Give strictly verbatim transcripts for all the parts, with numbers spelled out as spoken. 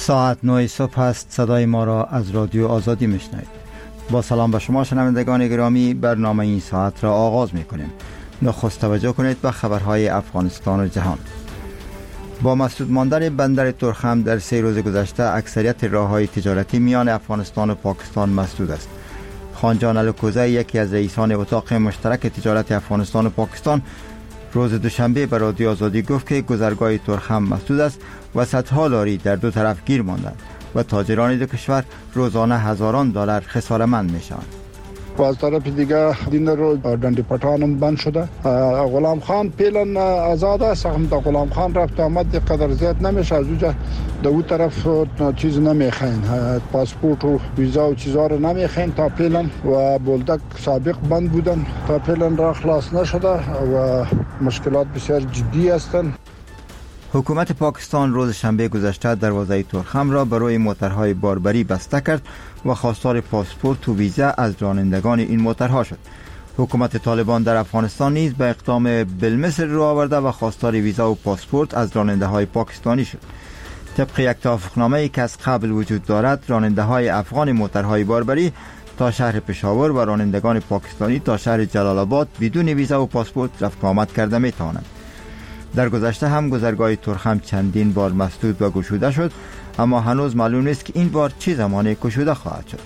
ساعت نه صبح است. صدای ما را از رادیو آزادی میشنوید. با سلام به شما شنوندگان گرامی، برنامه این ساعت را آغاز میکنیم. نخست توجه کنید به خبرهای افغانستان و جهان. با مسدود ماندن بندر تورخم در سه روز گذشته اکثریت راههای تجارتی میان افغانستان و پاکستان مسدود است. خانجان الکوزی، یکی از رئیسان اتاق مشترک تجارت افغانستان و پاکستان، روز دوشنبه به رادیو آزادی گفت که گذرگاه تورخم مسدود است و صدها لاری در دو طرف گیر ماندند و تاجران دو کشور روزانه هزاران دلار خسارتمند میشوند. از طرف دیگه دین رو دندی پټانم بند شده. غلام خان پیلن آزاد است، هم د غلام خان رفت آمد قدر زیاد نمیشه. از اونجا د اون طرف چیز نمیخواین، پاسپورت و ویزا و چیزا رو نمیخواین تا پیلن، و بولدک سابق بند بودن تا پیلن را خلاص نشده و مشکلات بسیار جدی هستند. حکومت پاکستان روز شنبه گذشته دروازه تورخم را برای موترهای باربری بسته کرد و خواستار پاسپورت و ویزا از رانندگان این موترها شد. حکومت طالبان در افغانستان نیز به اقدام بالمثل رو آورده و خواستار ویزا و پاسپورت از راننده های پاکستانی شد. طبق یک توافقنامه‌ای که از قبل وجود دارد، راننده های افغان موترهای باربری تا شهر پشاور و رانندگان پاکستانی تا شهر جلال آباد بدون ویزا و پاسپورت رفت آمد کرده می توانند. در گذشته هم گذرگاه تورخم چندین بار مسدود و گشوده شد، اما هنوز معلوم نیست که این بار چه زمانی گشوده خواهد شد.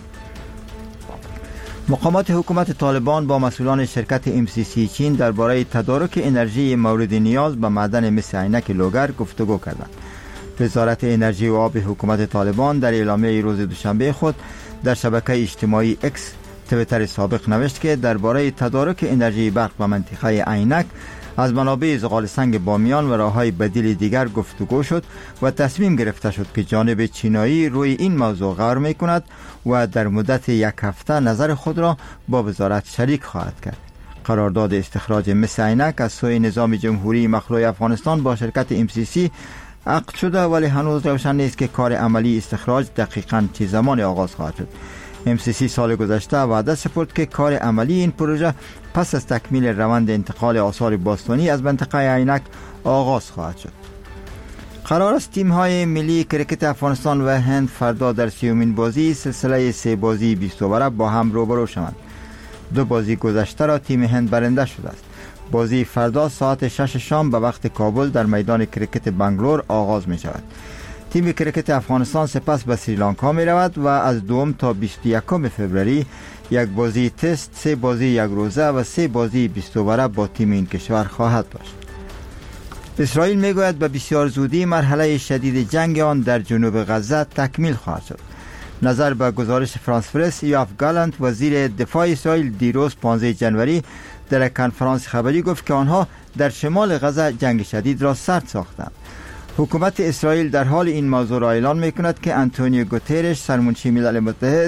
مقامات حکومت طالبان با مسئولان شرکت ام سی سی چین درباره تدارک انرژی مورد نیاز به معدن مس عینک لوگر گفتگو کردند. وزارت انرژی و آب حکومت طالبان در اعلامیه روز دوشنبه خود در شبکه اجتماعی اکس توییتر سابق نوشت که درباره تدارک انرژی برق به منطقه عینک از منابع زغال سنگ بامیان و راههای بدیل دیگر گفتگو شد و تصمیم گرفته شد که جانب چینایی روی این موضوع غور می کند و در مدت یک هفته نظر خود را با وزارت شریک خواهد کرد. قرارداد استخراج مس عینک از سوی نظام جمهوری مخلوع افغانستان با شرکت ام سی سی عقد شده، ولی هنوز روشن نیست که کار عملی استخراج دقیقاً چه زمان آغاز خواهد شد. ام سی سی سال گذشته وعده سپرد که کار عملی این پروژه پس از تکمیل روند انتقال آثار باستانی از منطقه عینک آغاز خواهد شد. قرار است تیم‌های ملی کرکت افغانستان و هند فردا در سیومین بازی سلسله سه بازی بیست اووره با هم روبرو شوند. دو بازی گذشته را تیم هند برنده شده است. بازی فردا ساعت شش شام به وقت کابل در میدان کرکت بنگلور آغاز می شود. تیم کرکت افغانستان سپس به سریلانکا می رود و از دوم تا بیست و یکم فوریه یک بازی تست، سه بازی یک روزه و سه بازی بیست اووره با تیم این کشور خواهد داشت. اسرائیل می گوید به بسیار زودی مرحله شدید جنگ آن در جنوب غزه تکمیل خواهد شد. نظر به گزارش فرانس پرس، یوآف گالانت وزیر دفاع اسرائیل دیروز پانزده جنوری در کنفرانس خبری گفت که آنها در شمال غزه جنگ شدید را سرد ساختند. حکومت اسرائیل در حال این موضوع را اعلان می‌کند که آنتونیو گوترش سرمنشی ملل متحد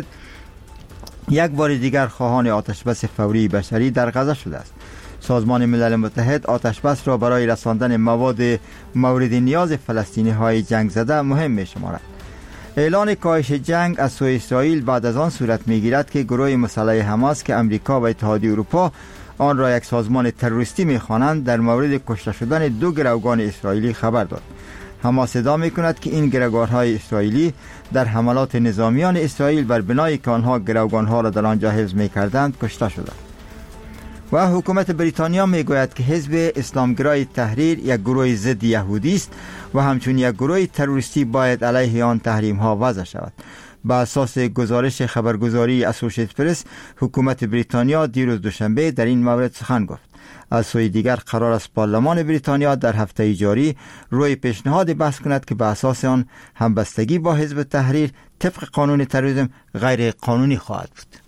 یک بار دیگر خواهان آتشبس فوری بشری در غزه شده است. سازمان ملل متحد آتشبس را برای رساندن مواد مورد نیاز فلسطینی‌های جنگ زده مهم می‌شمارد. اعلان کاهش جنگ از سوی اسرائیل بعد از آن صورت می‌گیرد که گروه مسلح حماس که امریکا و اتحادیه اروپا آن را یک سازمان تروریستی می‌خوانند در مورد کشته شدن دو گروگان اسرائیلی خبر داد. حماس ادعا می‌کند که این گروگان‌های اسرائیلی در حملات نظامیان اسرائیل بر بنایی که آنها گروگان‌ها را در آنجا حفظ می‌کردند کشته شدند. و حکومت بریتانیا می‌گوید که حزب اسلامگرای تحریر یک گروه ضد یهودی است و همچون یک گروه تروریستی باید علیه آن تحریم‌ها وضع شود. بر اساس گزارش خبرگزاری اسوشییتد پرس، حکومت بریتانیا دیروز دوشنبه در این مورد سخن گفت. از سوی دیگر قرار است پارلمان بریتانیا در هفته جاری روی پیشنهاد بحث کند که به اساس آن همبستگی با حزب تحریر طبق قانون تروریسم غیر قانونی خواهد بود.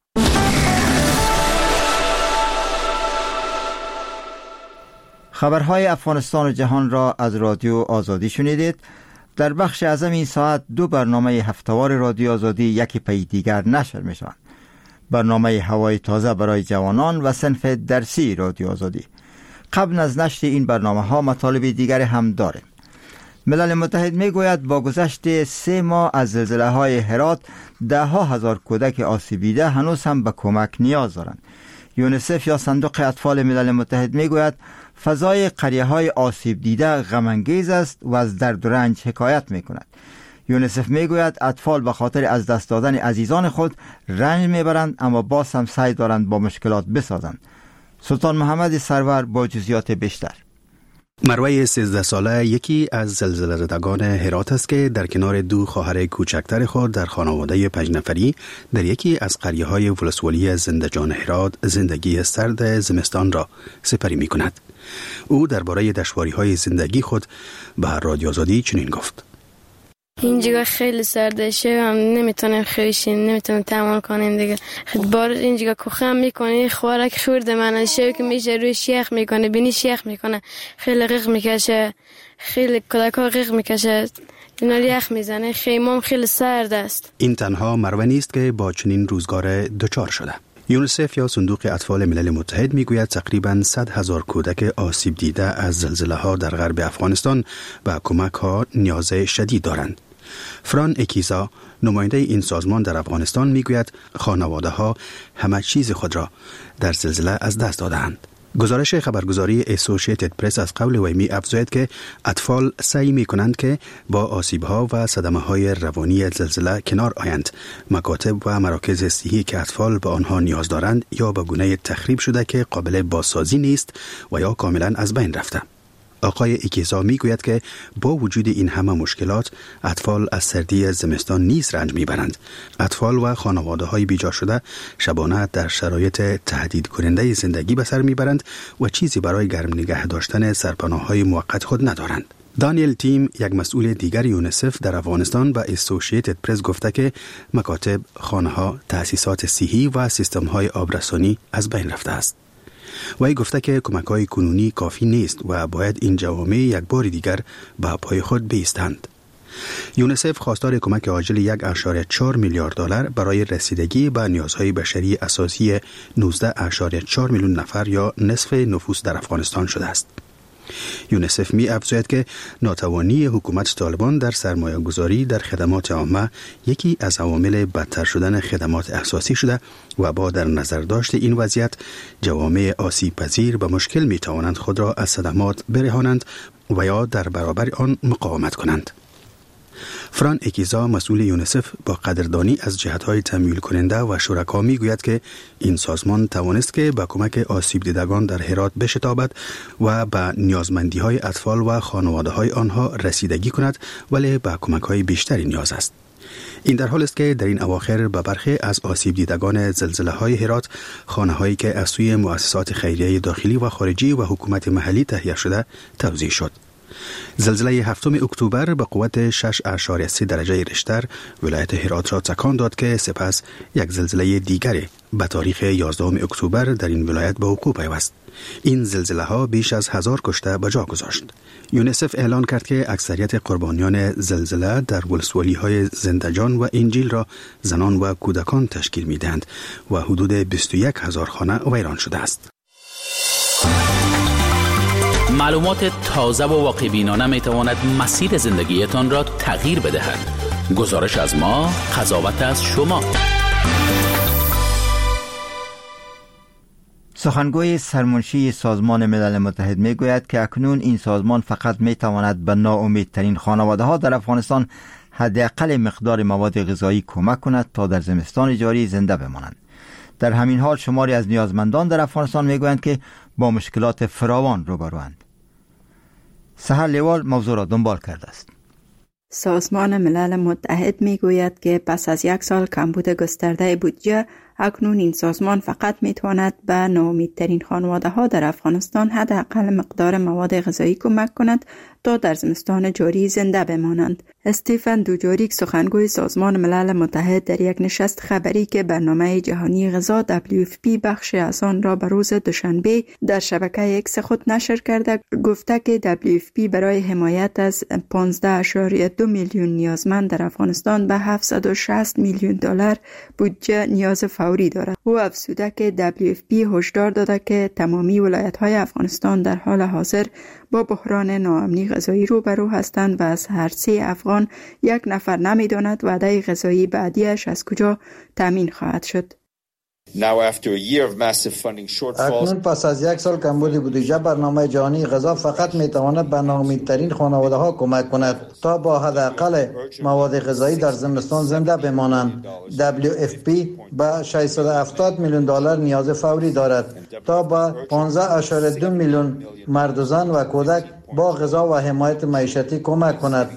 خبرهای افغانستان و جهان را از رادیو آزادی شنیدید. در بخش اعظم این ساعت دو برنامه هفتهوار رادیو آزادی یکی پی دیگر نشر می شوند. برنامه هوای تازه برای جوانان و صنف درسی رادیو آزادی. قبل از نشر این برنامه ها مطالب دیگر هم داریم. ملل متحد می گوید با گذشت سه ماه از زلزله های هرات ده ها هزار کودک آسیب دیده هنوز هم به کمک نیاز دارند. یونیسف یا صندوق اطفال ملل متحد می گوید فضای قریه های آسیب دیده غم انگیز است و از درد و رنج حکایت می کند. یونیسف میگوید اطفال به خاطر از دست دادن عزیزان خود رنج میبرند، اما باز هم سعی دارند با مشکلات بسازند. سلطان محمد سرور با جزئیات بیشتر. مروه سیزده ساله یکی از زلزله زدگان هرات است که در کنار دو خواهر کوچکتر خود در خانواده پنج نفری در یکی از قریه های ولسوالی زندجان هرات زندگی سرد زمستان را سپری می کند. او درباره دشواری های زندگی خود به رادیو آزادی چنین گفت: اینجا خیلی سرده شه، هم نمیتونیم خیشیم، نمیتونیم تحمل کنیم دیگه. خود بار اینجا کوخم میکنه، خوارک خورده من شه که میشه روی شیخ میکنه، بینی شیخ میکنه، خیلی غیق میکشه، خیلی کدکا غیق میکشه، اینا یخ میزنه، خیمام خیلی سرد است. این تنها مروه نیست که با چنین روزگار دچار شده. یونیسف یا صندوق اطفال ملل متحد میگوید تقریباً صد هزار کودک آسیب دیده از زلزله ها در غرب افغانستان به کمک ها نیاز شدید دارند. فران اکیزا نماینده این سازمان در افغانستان میگوید خانواده ها همه چیز خود را در زلزله از دست دادند. گزارش خبرگزاری اسوسییتد پرس از قول وی می افزاید که اطفال سعی می کنند که با آسیب ها و صدمه های روانی زلزله کنار آیند. مکاتب و مراکز صحی که اطفال به آنها نیاز دارند یا به گونه تخریب شده که قابل بازسازی نیست و یا کاملا از بین رفته. آقای اکیزا می گوید که با وجود این همه مشکلات اطفال از سردی زمستان نیز رنج می برند. اطفال و خانواده های بیجا شده شبانه در شرایط تهدید کننده زندگی به سر می برند و چیزی برای گرم نگه داشتن سرپناه های موقت خود ندارند. دانیل تیم، یک مسئول دیگر یونیسف در افغانستان، به اسوسییتد پرس گفته که مکاتب، خانه ها، تأسیسات صحی و سیستم های آبرسانی از بین رفته است. وی گفته که کمک‌های کنونی کافی نیست و باید این جوامع یک بار دیگر به پای خود بایستند. یونیسف خواستار کمک عاجل یک اشاره چهار میلیارد دلار برای رسیدگی به نیازهای بشری اساسی نوزده اشاره چهار میلیون نفر یا نصف نفوس در افغانستان شده است. یونیسف می افزاید که ناتوانی حکومت طالبان در سرمایه گذاری در خدمات عامه یکی از عوامل بدتر شدن خدمات اساسی شده و با در نظر داشت این وضعیت جوامع آسیب پذیر به مشکل می توانند خود را از صدمات برهانند و یا در برابر آن مقاومت کنند. فران اکیزا مسئول یونیسف با قدردانی از جهت‌های تمویل کننده و شرکا میگوید که این سازمان توانست که با کمک آسیب دیدگان در هرات بشتابد و به نیازمندی‌های اطفال و خانواده‌های آنها رسیدگی کند، ولی به کمک‌های بیشتری نیاز است. این در حال است که در این اواخر به برخی از آسیب دیدگان زلزله‌های هرات خانه‌هایی که از سوی مؤسسات خیریه داخلی و خارجی و حکومت محلی تهیه شده توزیع شد. زلزله هفتم اکتبر به قوت شش اعشاریه سه درجه ریشتر ولایت هرات را تکان داد که سپس یک زلزله دیگر به تاریخ یازدهم اکتبر در این ولایت به وقوع پیوست. این زلزله ها بیش از هزار کشته به جا گذاشت. یونیسف اعلان کرد که اکثریت قربانیان زلزله در ولسوالی های زندجان و انجیل را زنان و کودکان تشکیل می دهند و حدود بیست و یک هزار خانه ویران شده است. معلومات تازه و واقع بینانه می تواند مسیر زندگیتان را تغییر بدهد. گزارش از ما، قضاوت از شما. سخنگوی سرمنشی سازمان ملل متحد می گوید که اکنون این سازمان فقط می تواند به ناامیدترین خانواده ها در افغانستان حداقل مقدار مواد غذایی کمک کند تا در زمستان جاری زنده بمانند. در همین حال شماری از نیازمندان در افغانستان می گویند که با مشکلات فراوان روبروند. سحر لیوال موضوع را دنبال کرده است. سازمان ملل متحد می گوید که پس از یک سال کمبود گسترده بودجه، اکنون این سازمان فقط می تواند به ناامیدترین خانواده ها در افغانستان حداقل مقدار مواد غذایی کمک کند تا در زمستان جاری زنده بمانند. استیفن دوجاریک، سخنگوی سازمان ملل متحد، در یک نشست خبری که برنامه جهانی غذا دبلیو اف پی بخش از آن را به روز دوشنبه در شبکه ایکس خود نشر کرده، گفته که دبلیو اف پی برای حمایت از پانزده اشاریه دو میلیون نیازمند در افغانستان به هفتصد و شصت میلیون دلار بودجه نیاز فوری دارد. او افزوده که دبلیو اف پی هشدار داده که تمامی ولایت‌های افغانستان در حال حاضر با بحران ناامنی غذایی روبرو هستند و از هر سه افغان یک نفر نمی‌داند وعده غذایی بعدیش از کجا تامین خواهد شد. اکنون پس از یک سال کمبود بودجه، برنامه جهانی غذا فقط میتواند به ناامیدترین خانواده ها کمک کند تا با حداقل مواد غذایی در زمستان زنده بمانند. دبلیو اف پی به ششصد و هفتاد میلیون دلار نیاز فوری دارد تا به پانزده اشاره دو میلیون مرد و زن و کودک با غذا و حمایت معیشتی کمک کند.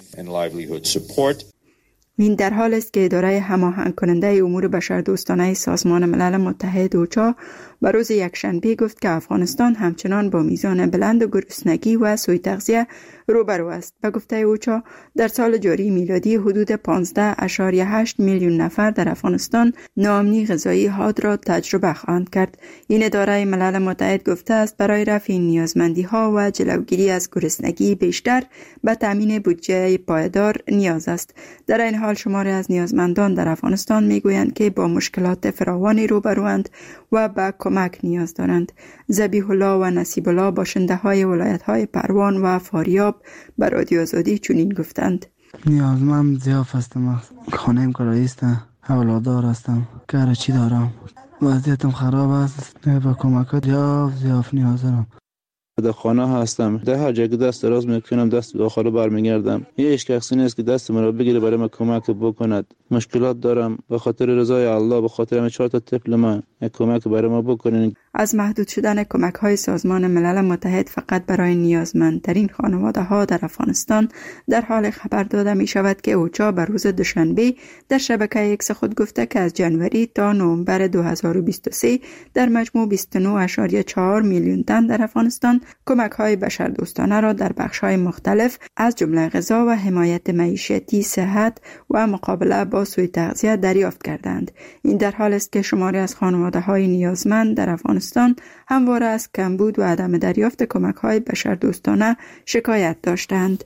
این در حال است که اداره هماهنگ کننده امور بشردوستانه سازمان ملل متحد اوچا به روز یکشنبه گفت که افغانستان همچنان با میزان بلند گرسنگی و سوء تغذیه روبرو است. به گفته اوچا در سال جاری میلادی حدود پانزده اشاره هشت میلیون نفر در افغانستان ناامنی غذایی حاد را تجربه خواهند کرد. این اداره ملل متحد گفته است برای رفع نیازمندی ها و جلوگیری از گرسنگی بیشتر به تامین بودجه پایدار نیاز است. در این حال شماری از نیازمندان در افغانستان میگویند که با مشکلات فراوانی روبروند و به کمک نیاز دارند. ذبیح الله و نصیب الله باشنده های ولایت های پروان و فاریاب به رادیو آزادی چنین گفتند: نیازمند ضعیف هستم، خانه‌ام کرایه است، اولادار هستم، کار چی دارم، وضعیتم خراب است، به کمک ضعیف ضعیف نیاز دارم. در خانه هستم، در هر جا که دست دراز میکنم دست به آخر برمیگردم. هیچ کسی نیست که دست مرا بگیره برای من کمک بکند. مشکلات دارم، به خاطر رضای الله، به خاطر همین چهار تا طفل من کمک برای ما بکنین. از محدود شدن کمک های سازمان ملل متحد فقط برای نیازمندترین خانواده ها در افغانستان در حال خبر داده می شود که اوچا بر روز دوشنبه در شبکه ایکس خود گفته که از جنوری تا نوامبر دو هزار و بیست و سه در مجموع بیست و نه اشاره چهار میلیون تن در افغانستان کمک های بشردوستانه را در بخش های مختلف از جمله غذا و حمایت معیشتی، صحت و مقابله با سوء تغذیه دریافت کردند. این در حال است که شماری از خانواده های نیازمند در افغانستان همواره از کمبود و عدم دریافت کمک های بشردوستانه شکایت داشتند.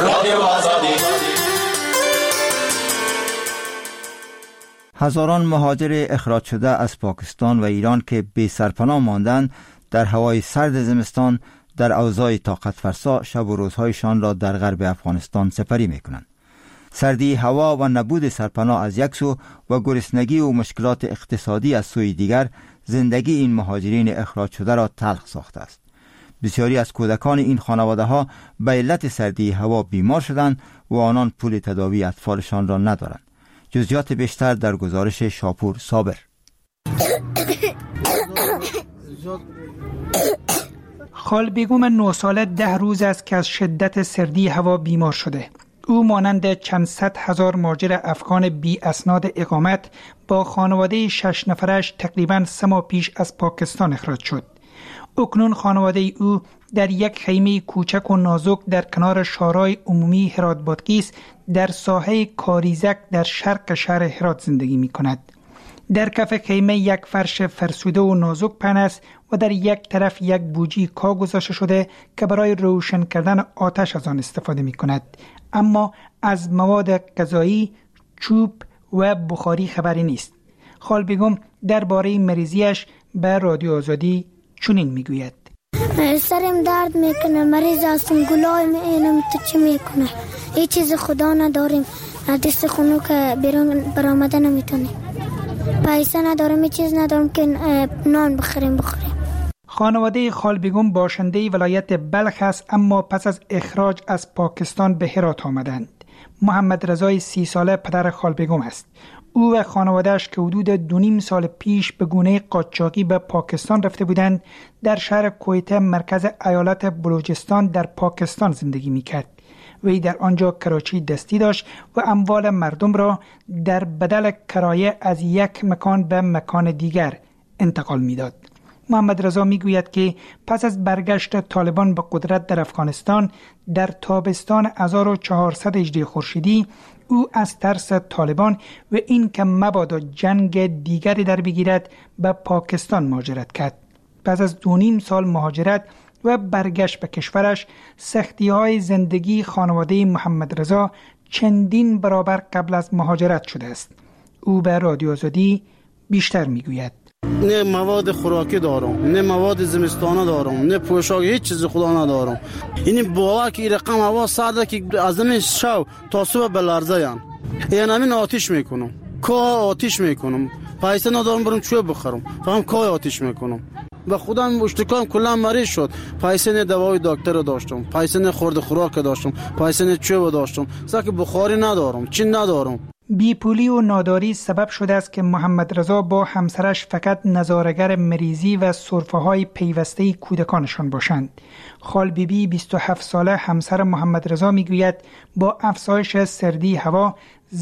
هزاران مهاجر اخراج شده از پاکستان و ایران که بی سرپناه ماندند در هوای سرد زمستان در اوضاع طاقت فرسا شب و روزهایشان را در غرب افغانستان سپری می‌کنند. سردی هوا و نبود سرپناه از یک سو و گرسنگی و مشکلات اقتصادی از سوی دیگر زندگی این مهاجرین اخراج شده را تلخ ساخته است. بسیاری از کودکان این خانواده ها به علت سردی هوا بیمار شدند و آنان پول تداوی اطفالشان را ندارند. جزئیات بیشتر در گزارش شاپور صابر. خال بیگم نه ساله ده روز است که از شدت سردی هوا بیمار شده. او مانند چند صد هزار مهاجر افغان بی اسناد اقامت با خانواده شش نفرش تقریباً سه ماه پیش از پاکستان اخراج شد. اکنون خانواده او در یک خیمه کوچک و نازک در کنار شارع عمومی هرات بادغیس در ساحه کاریزک در شرق شهر هرات زندگی می کند. در کف خیمه یک فرش فرسوده و نازک پهن است و در یک طرف یک بوجی کاه گذاشته شده که برای روشن کردن آتش از آن استفاده می کند. اما از مواد غذایی، چوب و بخاری خبری نیست. خال بیگم درباره مریضیش به رادیو آزادی چنین میگوید: سرم درد میکنه، مریض هستم، گلای میینم، تو چی میکنه؟ هیچ چیز خدا نداریم، دست خونو که بیرون برآمده نمیتونیم، پیسه ندارم، هیچ چیز ندارم که نان بخوریم بخوریم. خانواده خال بیگم باشنده ولایت بلخ است، اما پس از اخراج از پاکستان به هرات آمدند. محمد رضای سی ساله پدر خال بیگم است. او و خانواده‌اش که حدود دو نیم سال پیش به گونه قاچاقی به پاکستان رفته بودند، در شهر کویته مرکز ایالت بلوچستان در پاکستان زندگی می‌کرد. وی در آنجا کراچی دستی داشت و اموال مردم را در بدل کرایه از یک مکان به مکان دیگر انتقال می‌داد. محمد رضا میگوید که پس از برگشت طالبان به قدرت در افغانستان در تابستان هزار و چهارصد و هجده خورشیدی او از ترس طالبان و این که مبادا جنگ دیگری در بگیرد به پاکستان مهاجرت کرد. پس از دو نیم سال مهاجرت و برگشت به کشورش، سختی‌های زندگی خانواده محمد رضا چندین برابر قبل از مهاجرت شده است. او به رادیو آزادی بیشتر میگوید: نه مواد خوراکی دارم، نه مواد زمستانه دارم، نه پوشاک، هیچ چیز خدا ندارم. یعنی باور که این رقم هوا سرده که از این شب تا صبح بلرزه یم. یعنی همین آتیش میکنم، که آتیش میکنم، پیسه ندارم برم چوب بخرم، فهم کای آتیش میکنم. به خودم مشتکام کلا مریض شد. پیسه نه دوای دکتر داشتم، پیسه نه خورد خوراک داشتم، پیسه نه چوب داشتم، ساک بخاری ندارم، چی ندارم. بیپولی و ناداری سبب شده است که محمد رضا با همسرش فقط نظاره‌گر مریضی و سرفه‌های پیوسته کودکانشان باشند. خال بیبی بیست و هفت ساله همسر محمد رضا میگوید با افزایش سردی هوا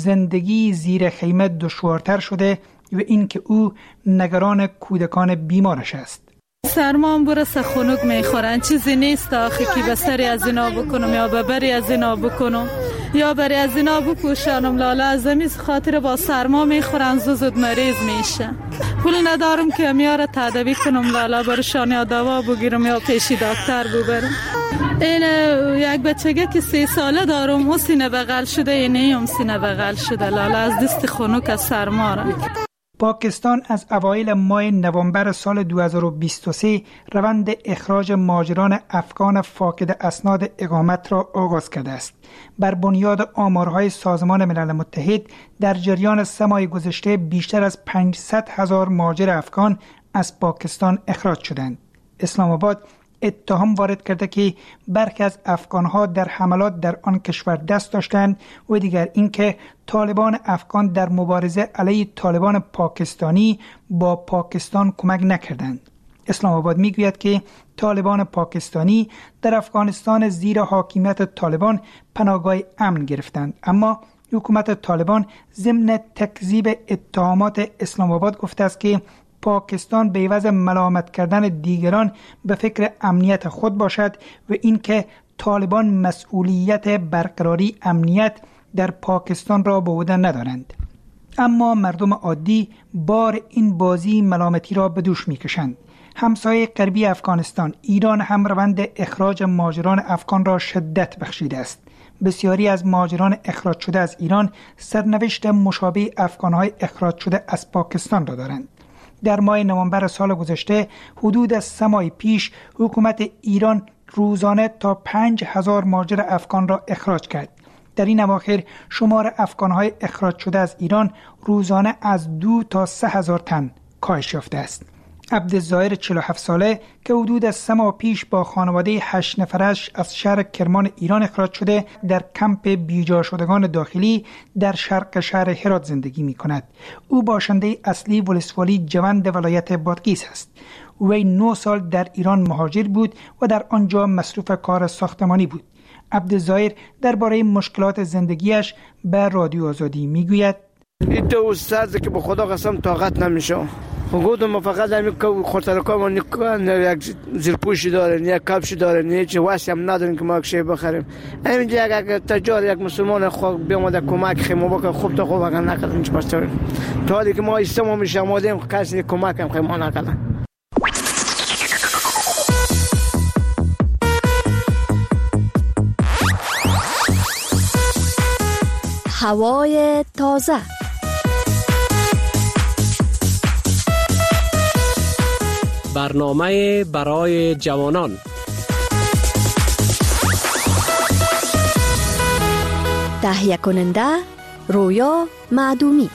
زندگی زیر خیمه دشوارتر شده و اینکه او نگران کودکان بیمارش است. سرمان برسه خنک میخورن، چیزی نیست آخی که به سری از اینا بکنم یا به بری از اینا بکنم یا بری از اینا بکوشانم. لاله از امیز خاطر با سرما میخورن، زود مریض میشه. پول ندارم که میاره تداوی کنم لاله برشان یا دوا بگیرم یا پیشی دکتر ببرم. این یک بچگه که سی ساله دارم او سینه بغل شده، اینه هم سینه بغل شده. لاله از دست خنک از سرما را. پاکستان از اوایل ماه نوامبر سال دو هزار و بیست و سه روند اخراج مهاجران افغان فاقد اسناد اقامت را آغاز کرده است. بر بنیاد آمارهای سازمان ملل متحد در جریان سه ماه گذشته بیشتر از پانصد هزار مهاجر افغان از پاکستان اخراج شدند. اسلام آباد اتهام وارد کرده که برخی از افغانها در حملات در آن کشور دست داشتند و دیگر اینکه طالبان افغان در مبارزه علیه طالبان پاکستانی با پاکستان کمک نکردند. اسلام آباد میگوید که طالبان پاکستانی در افغانستان زیر حاکمیت طالبان پناهگاه امن گرفتند، اما حکومت طالبان ضمن تکذیب اتهامات اسلام آباد گفته است که پاکستان به عوض ملامت کردن دیگران به فکر امنیت خود باشد و اینکه طالبان مسئولیت برقراری امنیت در پاکستان را به عهده ندارند. اما مردم عادی بار این بازی ملامتی را به دوش میکشند. همسایه غربی افغانستان ایران هم روند اخراج مهاجران افغان را شدت بخشیده است. بسیاری از مهاجران اخراج شده از ایران سرنوشت مشابه افغانهای اخراج شده از پاکستان را دارند. در ماه نوامبر سال گذشته حدود سه ماه پیش حکومت ایران روزانه تا پنج هزار مهاجر افغان را اخراج کرد. در این اواخر شمار افغانهای اخراج شده از ایران روزانه از دو تا سه هزار تن کاهش یافته است. عبدالظاهر چهل و هفت ساله که حدود سه ماه پیش با خانواده هشت نفرش از شهر کرمان ایران اخراج شده در کمپ بیجا شدگان داخلی در شرق شهر هرات زندگی می کند. او باشنده اصلی ولسوالی جوند ولایت بادغیس است. وی نه سال در ایران مهاجر بود و در آنجا مصروف کار ساختمانی بود. عبدالظاهر درباره مشکلات زندگیش به رادیو آزادی می گوید: این تو استاد که به خدا قسم طاقت نمیشه. گفتم فقط همین که خاطرکام نه یک زیرپوشی داره، نه یک کفشی داره، نه هیچ واسه هم نداریم که ما چی بخریم. همینجا یک تجار یک مسلمان خود بیامده کمک خیمو بکنه، خوب تا خوب اگر نکردن چه پس تا حالی که ما استمو میشه آمادیم کسی کمک هم خیمو نکردن. هوای تازه. برنامه برای جوانان. تهیه کننده رویا معدومی.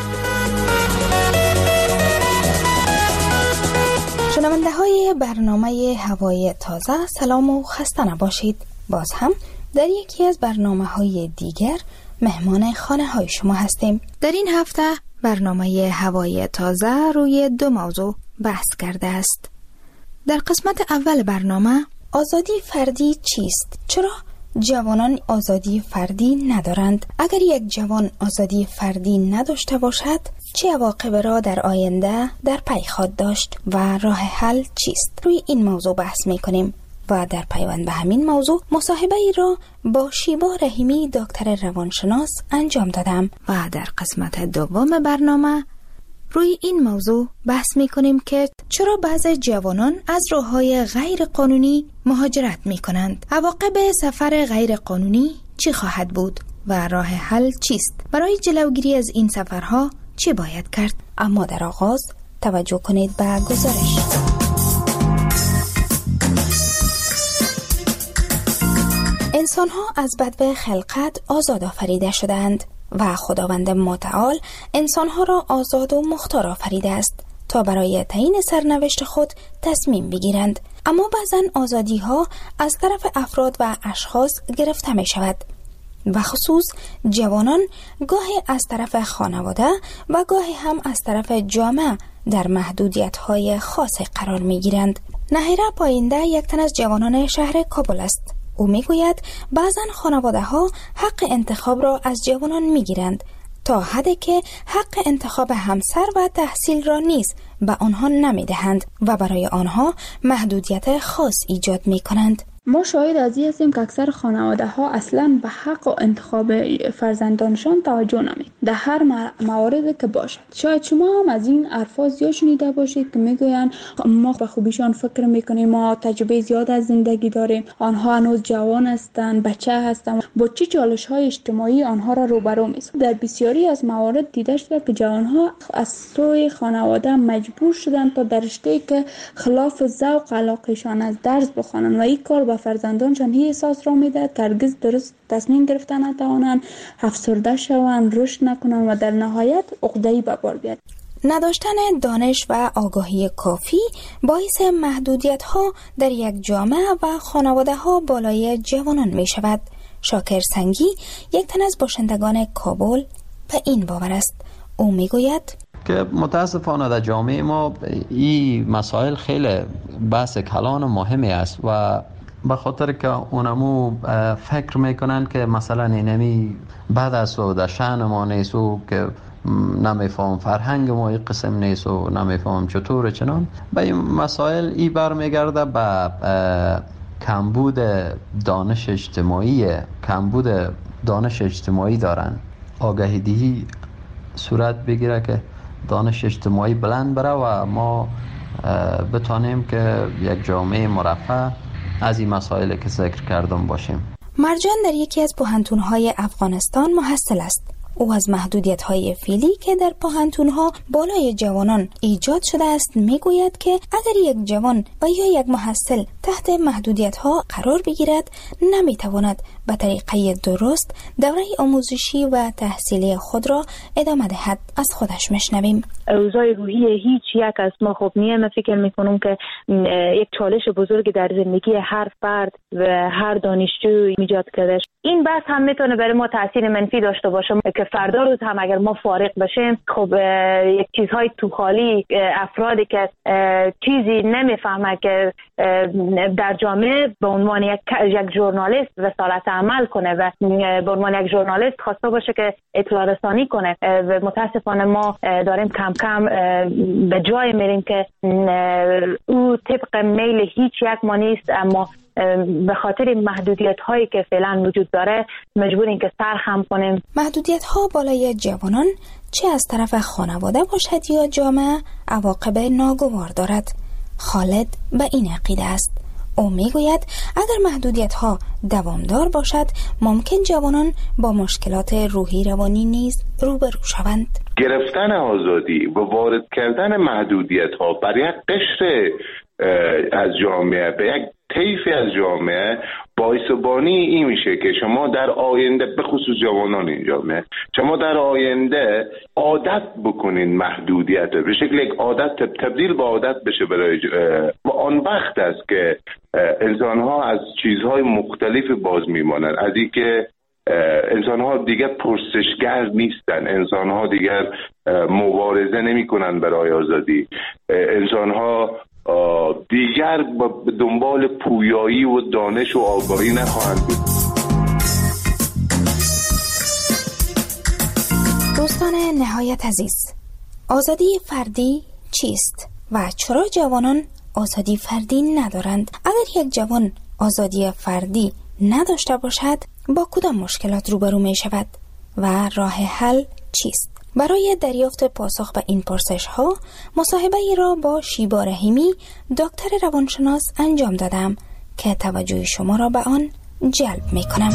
شنونده های برنامه هوای تازه، سلام و خسته نباشید. باز هم در یکی از برنامه های دیگر مهمان خانه های شما هستیم. در این هفته برنامه هوای تازه روی دو موضوع بحث کرده است. در قسمت اول برنامه آزادی فردی چیست؟ چرا جوانان آزادی فردی ندارند؟ اگر یک جوان آزادی فردی نداشته باشد چه عواقب را در آینده در پی خواهد داشت و راه حل چیست؟ روی این موضوع بحث می‌کنیم و در پیوند به همین موضوع مصاحبه ای را با شیبا رحیمی دکتر روانشناس انجام دادم و در قسمت دوم برنامه روی این موضوع بحث می کنیم که چرا بعضی جوانان از راه‌های غیر قانونی مهاجرت می کنند؟ عواقب سفر غیر قانونی چی خواهد بود و راه حل چیست؟ برای جلوگیری از این سفرها چی باید کرد؟ اما در آغاز توجه کنید به گزارش. انسان‌ها از بدو خلقت آزاد آفریده شدند و خداوند متعال انسانها را آزاد و مختار آفریده است تا برای تعیین سرنوشت خود تصمیم بگیرند، اما بعضن آزادی ها از طرف افراد و اشخاص گرفته می شود و خصوص جوانان گاهی از طرف خانواده و گاهی هم از طرف جامعه در محدودیت های خاص قرار می گیرند. نهیره پاینده یک تن از جوانان شهر کابل است. او می گوید بعضن خانواده ها حق انتخاب را از جوانان می گیرند تا حدی که حق انتخاب همسر و تحصیل را نیز به آنها نمی دهند و برای آنها محدودیت خاص ایجاد می کنند. ما شاهد از این هستیم که اکثر خانواده ها اصلا به حق و انتخاب فرزندانشان توجه نمی در هر مواردی که باشد. شاید شما هم از این الفاظ زیاد شنیده باشید که میگویند ما به خوبیشان فکر میکنیم، ما تجربه زیاد از زندگی داریم، آنها هنوز جوان هستند، بچه هستند، با چه چالش های اجتماعی آنها را روبرو می‌سازد. در بسیاری از موارد دیده شده که جوانها از سوی خانواده مجبور شدند تا در رشته‌ای که خلاف ذوق علاقه‌شان از درس بخوانند و این کار فرزندانشان هی احساس را میده که هرگز درست تصمیم گرفتن نتوانند، افسرده شوند، رشد نکنند و در نهایت عقده‌ای به بار بیاد. نداشتن دانش و آگاهی کافی باعث محدودیت ها در یک جامعه و خانواده ها بالای جوانان می شود. شاکر سنگی یک تن از باشندگان کابل به این باور است. او می گوید که متاسفانه در جامعه ما این مسائل خیلی بحث کلان و مهمی است و به خاطر که اونمو فکر میکنن که مثلا اینمی بعد از و در شأن ما نیست و که نمیفهم فرهنگ ما این قسم نیست و نمیفهم چطور چنان به این مسائل ای برمیگرده به کمبود دانش اجتماعی کمبود دانش اجتماعی دارن. آگاهی دهی صورت بگیره که دانش اجتماعی بلند بره و ما بتانیم که یک جامعه مرفه از این مسائل که ذکر کردم باشیم. مرجان در یکی از پوهنتون‌های افغانستان محصل است. او از محدودیت‌های فعلی که در پوهنتون‌ها بالای جوانان ایجاد شده است میگوید که اگر یک جوان و یا یک محصل تحت محدودیت‌ها قرار بگیرد نمیتواند به طریقه درست دوره آموزشی و تحصیلی خود را ادامه دهد. از خودش میشنویم. اوضاع روحی هیچ یک از ما خوب نیست. من فکر میکنم که یک چالش بزرگ در زندگی هر فرد و هر دانشجو ایجاد کرده. این بحث هم میتونه برای ما تاثیر منفی داشته باشه که فردا روز هم اگر ما فارغ بشیم خب یک چیزهای تو خالی افرادی که چیزی نمیفهمه که در جامعه به عنوان یک یک ژورنالیست رسالت عمل کنه و به عنوان یک ژورنالیست خواسته باشه که اطلاع رسانی کنه و متاسفانه ما داریم کم کم به جای میریم که او طبق میل هیچ یک ما نیست، اما به خاطر محدودیت هایی که فعلا وجود داره مجبوریم که سر خم کنیم. محدودیت ها بالای جوانان چه از طرف خانواده باشد یا جامعه عواقب ناگوار دارد. خالد به این عقیده است. او میگوید اگر محدودیت ها دوامدار باشد ممکن جوانان با مشکلات روحی روانی نیز روبرو شوند. گرفتن آزادی و وارد کردن محدودیت ها بر یک قشر از جامعه به یک طیفی از جامعه باعث بانی این میشه که شما در آینده به خصوص جوانان این جامعه شما در آینده عادت بکنین محدودیت به شکل یک عادت تبدیل به عادت بشه برای و آن وقت است که انسان ها از چیزهای مختلف باز میمانند، از این که انسان ها دیگر پرسشگر نیستن، انسان ها دیگر مبارزه نمی کنن برای آزادی، انسان ها دیگر به دنبال پویایی و دانش و آگاهی نخواهند بود. دوستان نهایت عزیز، آزادی فردی چیست و چرا جوانان آزادی فردی ندارند؟ اگر یک جوان آزادی فردی نداشته باشد با کدام مشکلات روبرو می شود و راه حل چیست؟ برای دریافت پاسخ به این پرسش ها مصاحبه ای را با شیبا رحیمی دکتر روانشناس انجام دادم که توجه شما را به آن جلب می کنم.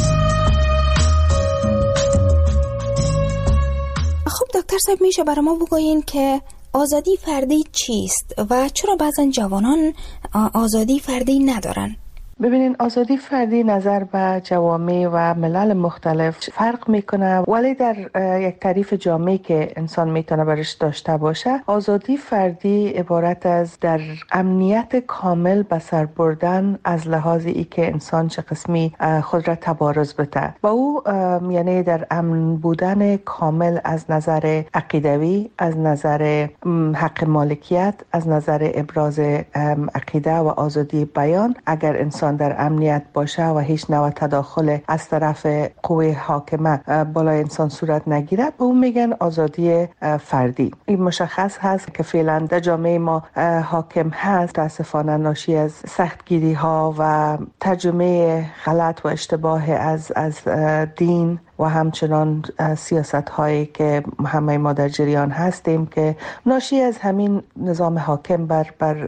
خب دکتر صاحب، میشه برای ما بگویین که آزادی فردی چیست و چرا بعضا جوانان آزادی فردی ندارن؟ ببینین آزادی فردی نظر به جوامع و ملل مختلف فرق میکنه، ولی در یک تعریف جامعی که انسان میتونه برش داشته باشه، آزادی فردی عبارت از در امنیت کامل به سر بردن از لحاظ ای که انسان چه قسمی خود را تبارز بده و او یعنی در امن بودن کامل از نظر عقیدوی، از نظر حق مالکیت، از نظر ابراز عقیده و آزادی بیان. اگر انسان در امنیت باشه و هیچ نوع تداخل از طرف قوه حاکمه بالای انسان صورت نگیره، به اون میگن آزادی فردی. این مشخص هست که فعلا در جامعه ما حاکم هست متاسفانه ناشی از سختگیری ها و ترجمه غلط و اشتباه از از دین و همچنان سیاست هایی که همه ما در جریان هستیم که ناشی از همین نظام حاکم بر بر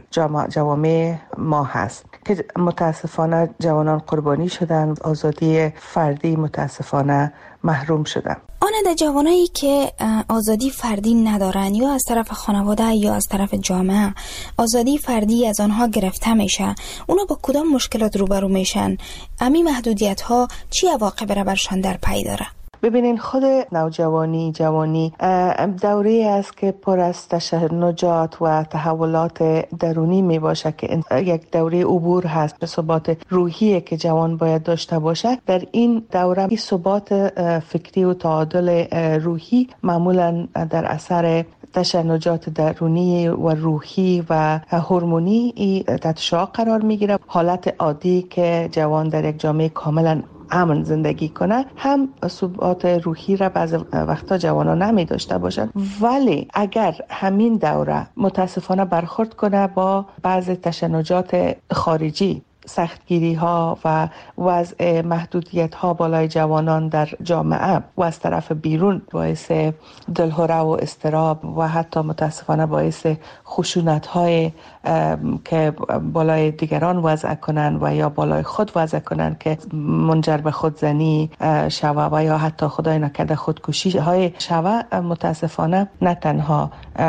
جوامع ما هست که متاسفانه جوانان قربانی شدن، آزادی فردی متاسفانه محروم شدن. آن در جوانایی که آزادی فردی ندارن یا از طرف خانواده یا از طرف جامعه آزادی فردی از آنها گرفته میشه، اونا با کدام مشکلات روبرو میشن؟ امی محدودیت ها چی عواقب را برشان در پی داره؟ ببینین خود نوجوانی جوانی دوره است که پر از تشنجات و تحولات درونی می باشه که یک دوره عبور هست به ثبات روحی که جوان باید داشته باشه. در این دوره این ثبات فکری و تعادل روحی معمولا در اثر تشنجات درونی و روحی و هورمونی تحت شعاع قرار میگیره. حالت عادی که جوان در یک جامعه کاملا امن زندگی کنه هم ثبات روحی را بعض وقتا جوانا نمی داشته باشند، ولی اگر همین دوره متاسفانه برخورد کنه با بعض تشنجات خارجی، سختگیری ها و وضع محدودیت ها بالای جوانان در جامعه و از طرف بیرون باعث دلهره و اضطراب و حتی متاسفانه باعث خشونت های که بالای دیگران وضع کنن و یا بالای خود وضع کنن که منجر به خودزنی شوه و یا حتی خدای نکرده خودکشی های شوه، متاسفانه نه تنها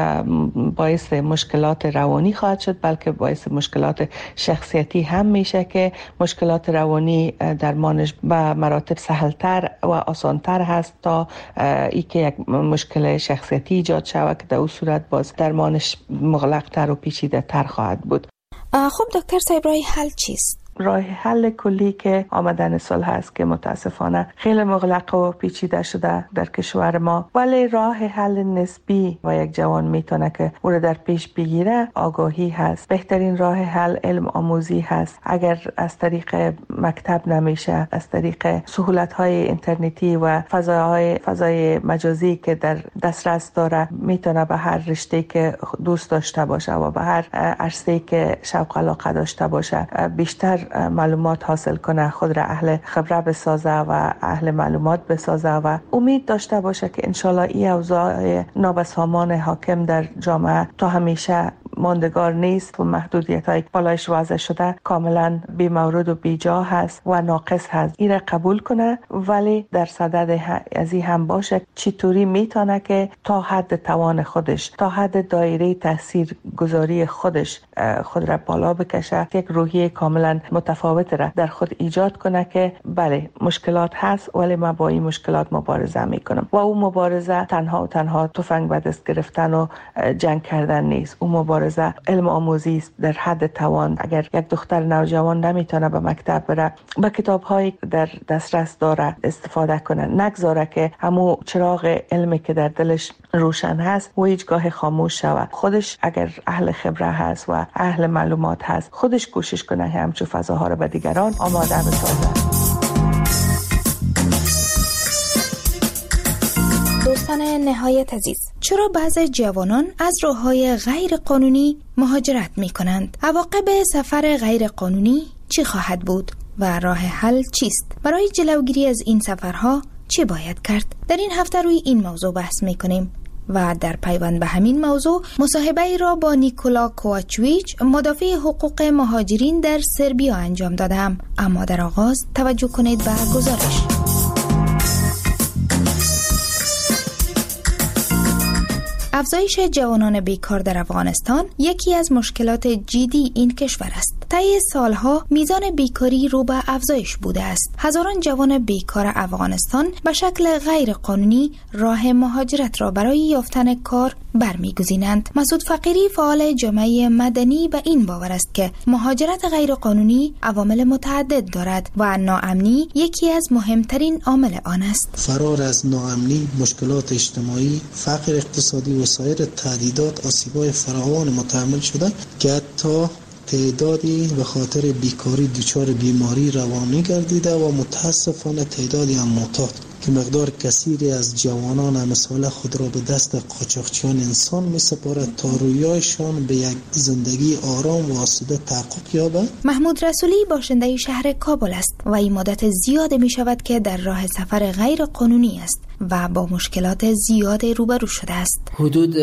باعث مشکلات روانی خواهد شد بلکه باعث مشکلات شخصیتی هم میشه که مشکلات روانی درمانش به مراتب سهلتر و آسانتر هست تا ای که یک مشکل شخصیتی ایجاد شود که در اون صورت باز درمانش مغلق‌تر و پیچیده‌تر خواهد بود. خب دکتر صاحب راه حل چیست؟ راه حل کلی که آمدن سال هست که متاسفانه خیلی مغلق و پیچیده شده در کشور ما، ولی راه حل نسبی و یک جوان میتونه که او را در پیش بگیره آگاهی هست. بهترین راه حل علم آموزی هست. اگر از طریق مکتب نمیشه، از طریق سهولت‌های اینترنتی و فضاهای فضای مجازی که در دسترس داره میتونه به هر رشته که دوست داشته باشه و به هر عرصه‌ای که شوق علاقه داشته باشه بیشتر معلومات حاصل کنه، خود را اهل خبره بسازه و اهل معلومات بسازه و امید داشته باشه که انشالله این اوضاع نابسامان حاکم در جامعه تا همیشه ماندگار نیست و محدودیت های بالایش وضع شده کاملا بی مورد و بی جا هست و ناقص هست. این را قبول کنه، ولی در صدد از این هم باشه چطوری میتونه که تا حد توان خودش، تا حد دایره تاثیر گذاری خودش خود را بالا بکشه، یک روحیه کاملا متفاوت را در خود ایجاد کنه که بله مشکلات هست ولی من با این مشکلات مبارزه میکنم و اون مبارزه تنها و تنها تفنگ به دست گرفتن و جنگ کردن نیست. اون مبارزه علم آموزی است در حد توان. اگر یک دختر نوجوان نمیتونه به مکتب بره، با کتاب‌هایی در دسترس داره استفاده کنه، نگذاره که همون چراغ علمی که در دلش روشن هست و هیچگاه خاموش شود. خودش اگر اهل خبره هست و اهل معلومات هست، خودش کوشش کنه همچون فضاها رو به دیگران آماده بسازه. دوستان نهایت عزیز، چرا بعضی جوانان از راه‌های غیر قانونی مهاجرت می کنند؟ عواقب سفر غیر قانونی چی خواهد بود و راه حل چیست؟ برای جلوگیری از این سفرها چی باید کرد؟ در این هفته روی این موضوع بحث می کنیم و در پیوند به همین موضوع مصاحبه ای را با نیکولا کوواچویچ، مدافع حقوق مهاجرین در سربیا انجام دادم. اما در آغاز توجه کنید به گزارش. افزایش جوانان بیکار در افغانستان یکی از مشکلات جدی این کشور است. طی سالها میزان بیکاری رو به افزایش بوده است. هزاران جوان بیکار افغانستان به شکل غیر قانونی راه مهاجرت را برای یافتن کار برمیگزینند. مسعود فقیری فعال جامعه مدنی به این باور است که مهاجرت غیر قانونی عوامل متعدد دارد و ناامنی یکی از مهمترین عامل آن است. فرار از ناامنی، مشکلات اجتماعی، فقر اقتصادی و سایر تهدیدات آسیب‌های فراوان متحمل شده که حتی تعدادی به خاطر بیکاری دچار بیماری روانی گردیده و متاسفانه تعدادی هم معتاد که مقدار کثیری از جوانان امثال خود را به دست قاچاقچیان انسان می سپارد تا رویایشان به یک زندگی آرام و آسوده تحقق یابد. محمود رسولی باشنده شهر کابل است و این مدت زیاد می شود که در راه سفر غیر قانونی است و با مشکلات زیاد روبرو شده است. حدود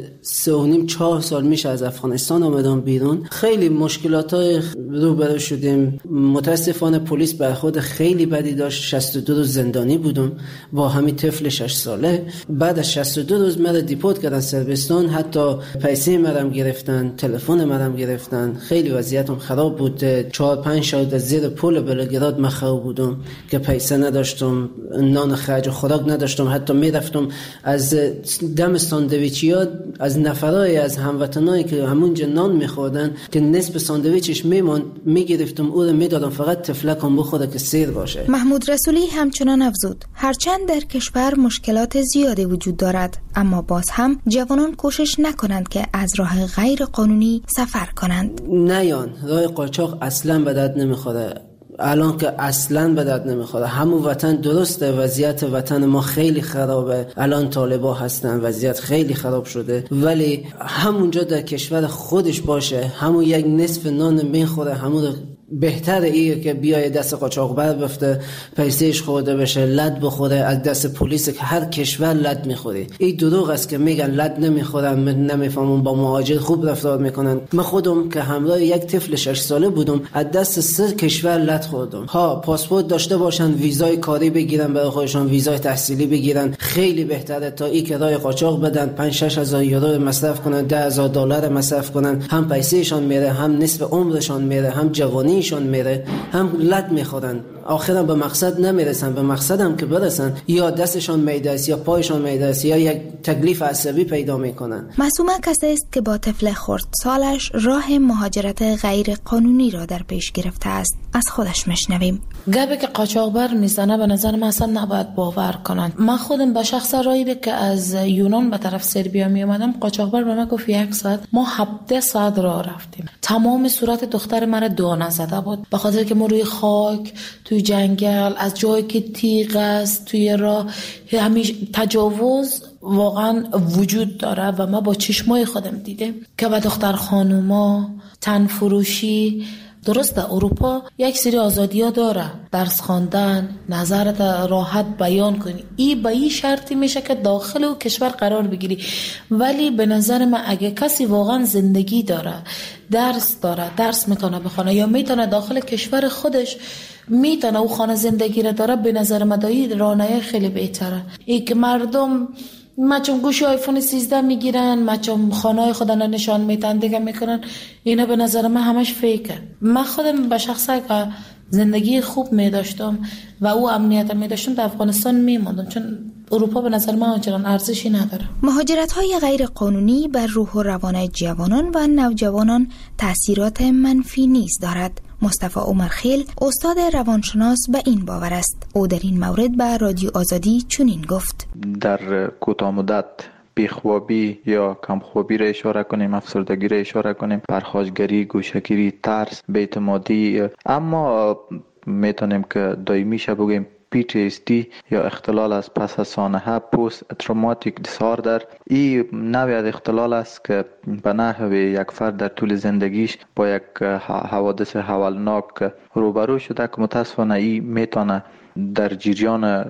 سه و نیم چهار سال میشه از افغانستان آمدم بیرون. خیلی مشکلات های روبرو شدیم. متاسفانه پلیس برخورد خیلی بدی داشت. شصت و دو روز زندانی بودم با همین طفل شش ساله. بعد از شصت و دو روز مرا دیپورت کردن سربستان. حتی پیسه مرا گرفتن، تلفن مرا گرفتن. خیلی وضعیتم خراب بود. چهار پنج شب از زیر پل بلگراد مخروب بودم که پیسه نداشتم، نان خرج و خوراک نداشتم. حتی میرفتم از دم ساندویچیا از نفرای از هموطنایی که همونجا نان میخوردن که نصف ساندویچش میموند میگرفتم او رو میدادم فقط تفلکم بخوره که سیر باشه. محمود رسولی همچنان افزود هرچند در کشور مشکلات زیادی وجود دارد اما باز هم جوانان کوشش نکنند که از راه غیر قانونی سفر کنند. نیان راه قاچاق اصلا به درد نمیخوره. الان که اصلاً به درد نمیخوره. همون وطن درسته، وضعیت وطن ما خیلی خرابه. الان طالبا هستن، وضعیت خیلی خراب شده، ولی همونجا در کشور خودش باشه همون یک نصف نان میخوره، همون بهتره ایه که بیای دست قاچاقبر بفته، پیسهش خورده بشه، لد بخوره از دست پلیس که هر کشور لد میخوری. این دروغ است که میگن لد نمیخورن، من نمیفهمم با مهاجر خوب رفتار میکنن. من خودم که همراه یک طفل شش ساله بودم از دست سه کشور لد خوردم. ها پاسپورت داشته باشن، ویزای کاری بگیرن برای خودشون، ویزای تحصیلی بگیرن، خیلی بهتره تا این که راه قاچاق بدن، پنج شش هزار یورو مصرف کنن، ده هزار دلار مصرف کنن، هم پیسهشون میره، هم نصف عمرشون میره، هم جوانی شون میره، هم لد میخورن، آخرا به مقصد نمیرسن. به مقصد هم که برسن یا دستشان میدرس یا پایشان میدرس یا یک تکلیف عصبی پیدا میکنن. معصومه کسی است که با طفل خرد سالش راه مهاجرت غیر قانونی را در پیش گرفته است. از خودش میشنویم. گبه که قاچاقبر میزنه به نظر من اصلا نباید باور کنن. من خودم به شخص رایی که از یونان به طرف سربیا می اومدم، قاچاقبر به من گفت یک ساعت، ما هفده ساعت راه رفتیم. تمام صورت دختر من دانه زده بود به خاطر که ما روی خاک، توی جنگل، از جایی که تیغ است توی راه، همیشه تجاوز واقعا وجود داره و ما با چشمای خودم دیدم که با دختر خانوما تن فروشی. درست در اروپا یک سری آزادی ها داره، درس خواندن، نظرت راحت بیان کنی، ای به این شرطی میشه که داخل او کشور قرار بگیری. ولی به نظر من اگه کسی واقعا زندگی داره، درس داره، درس میتونه بخونه یا میتونه داخل کشور خودش میتونه او خانه زندگی را داره، به نظر من دایی رانه خیلی بهتره. ای که مردم مچم گوشی آیفون سیزده میگیرن، مچم خانه خودن رو نشان میتن دیگه میکنن، اینا به نظر من همش فیکه. من خودم به شخصه که زندگی خوب میداشتم و او امنیت میداشتم در افغانستان میموندم، چون اروپا به نظر من آنچنان ارزشی نداره. مهاجرت‌های غیر قانونی بر روح و روان جوانان و نوجوانان تأثیرات منفی نیز دارد. مصطفی عمرخیل استاد روانشناس به این باور است. او در این مورد به رادیو آزادی چنین گفت: در کوتاه مدت بیخوابی یا کمخوابی را اشاره کنیم، افسردگی را اشاره کنیم، پرخاشگری، گوشه‌گیری، ترس، بی‌اعتمادی، اما میتونیم که دائمیشه بگیم پی تی اس دی یا اختلال از پس از سانحه، پست تروماتیک دیساردر. این نوعی از اختلال است که به نحو یک فرد در طول زندگیش با یک حوادث هولناک روبرو شده که متاسفانه این میتونه در جریان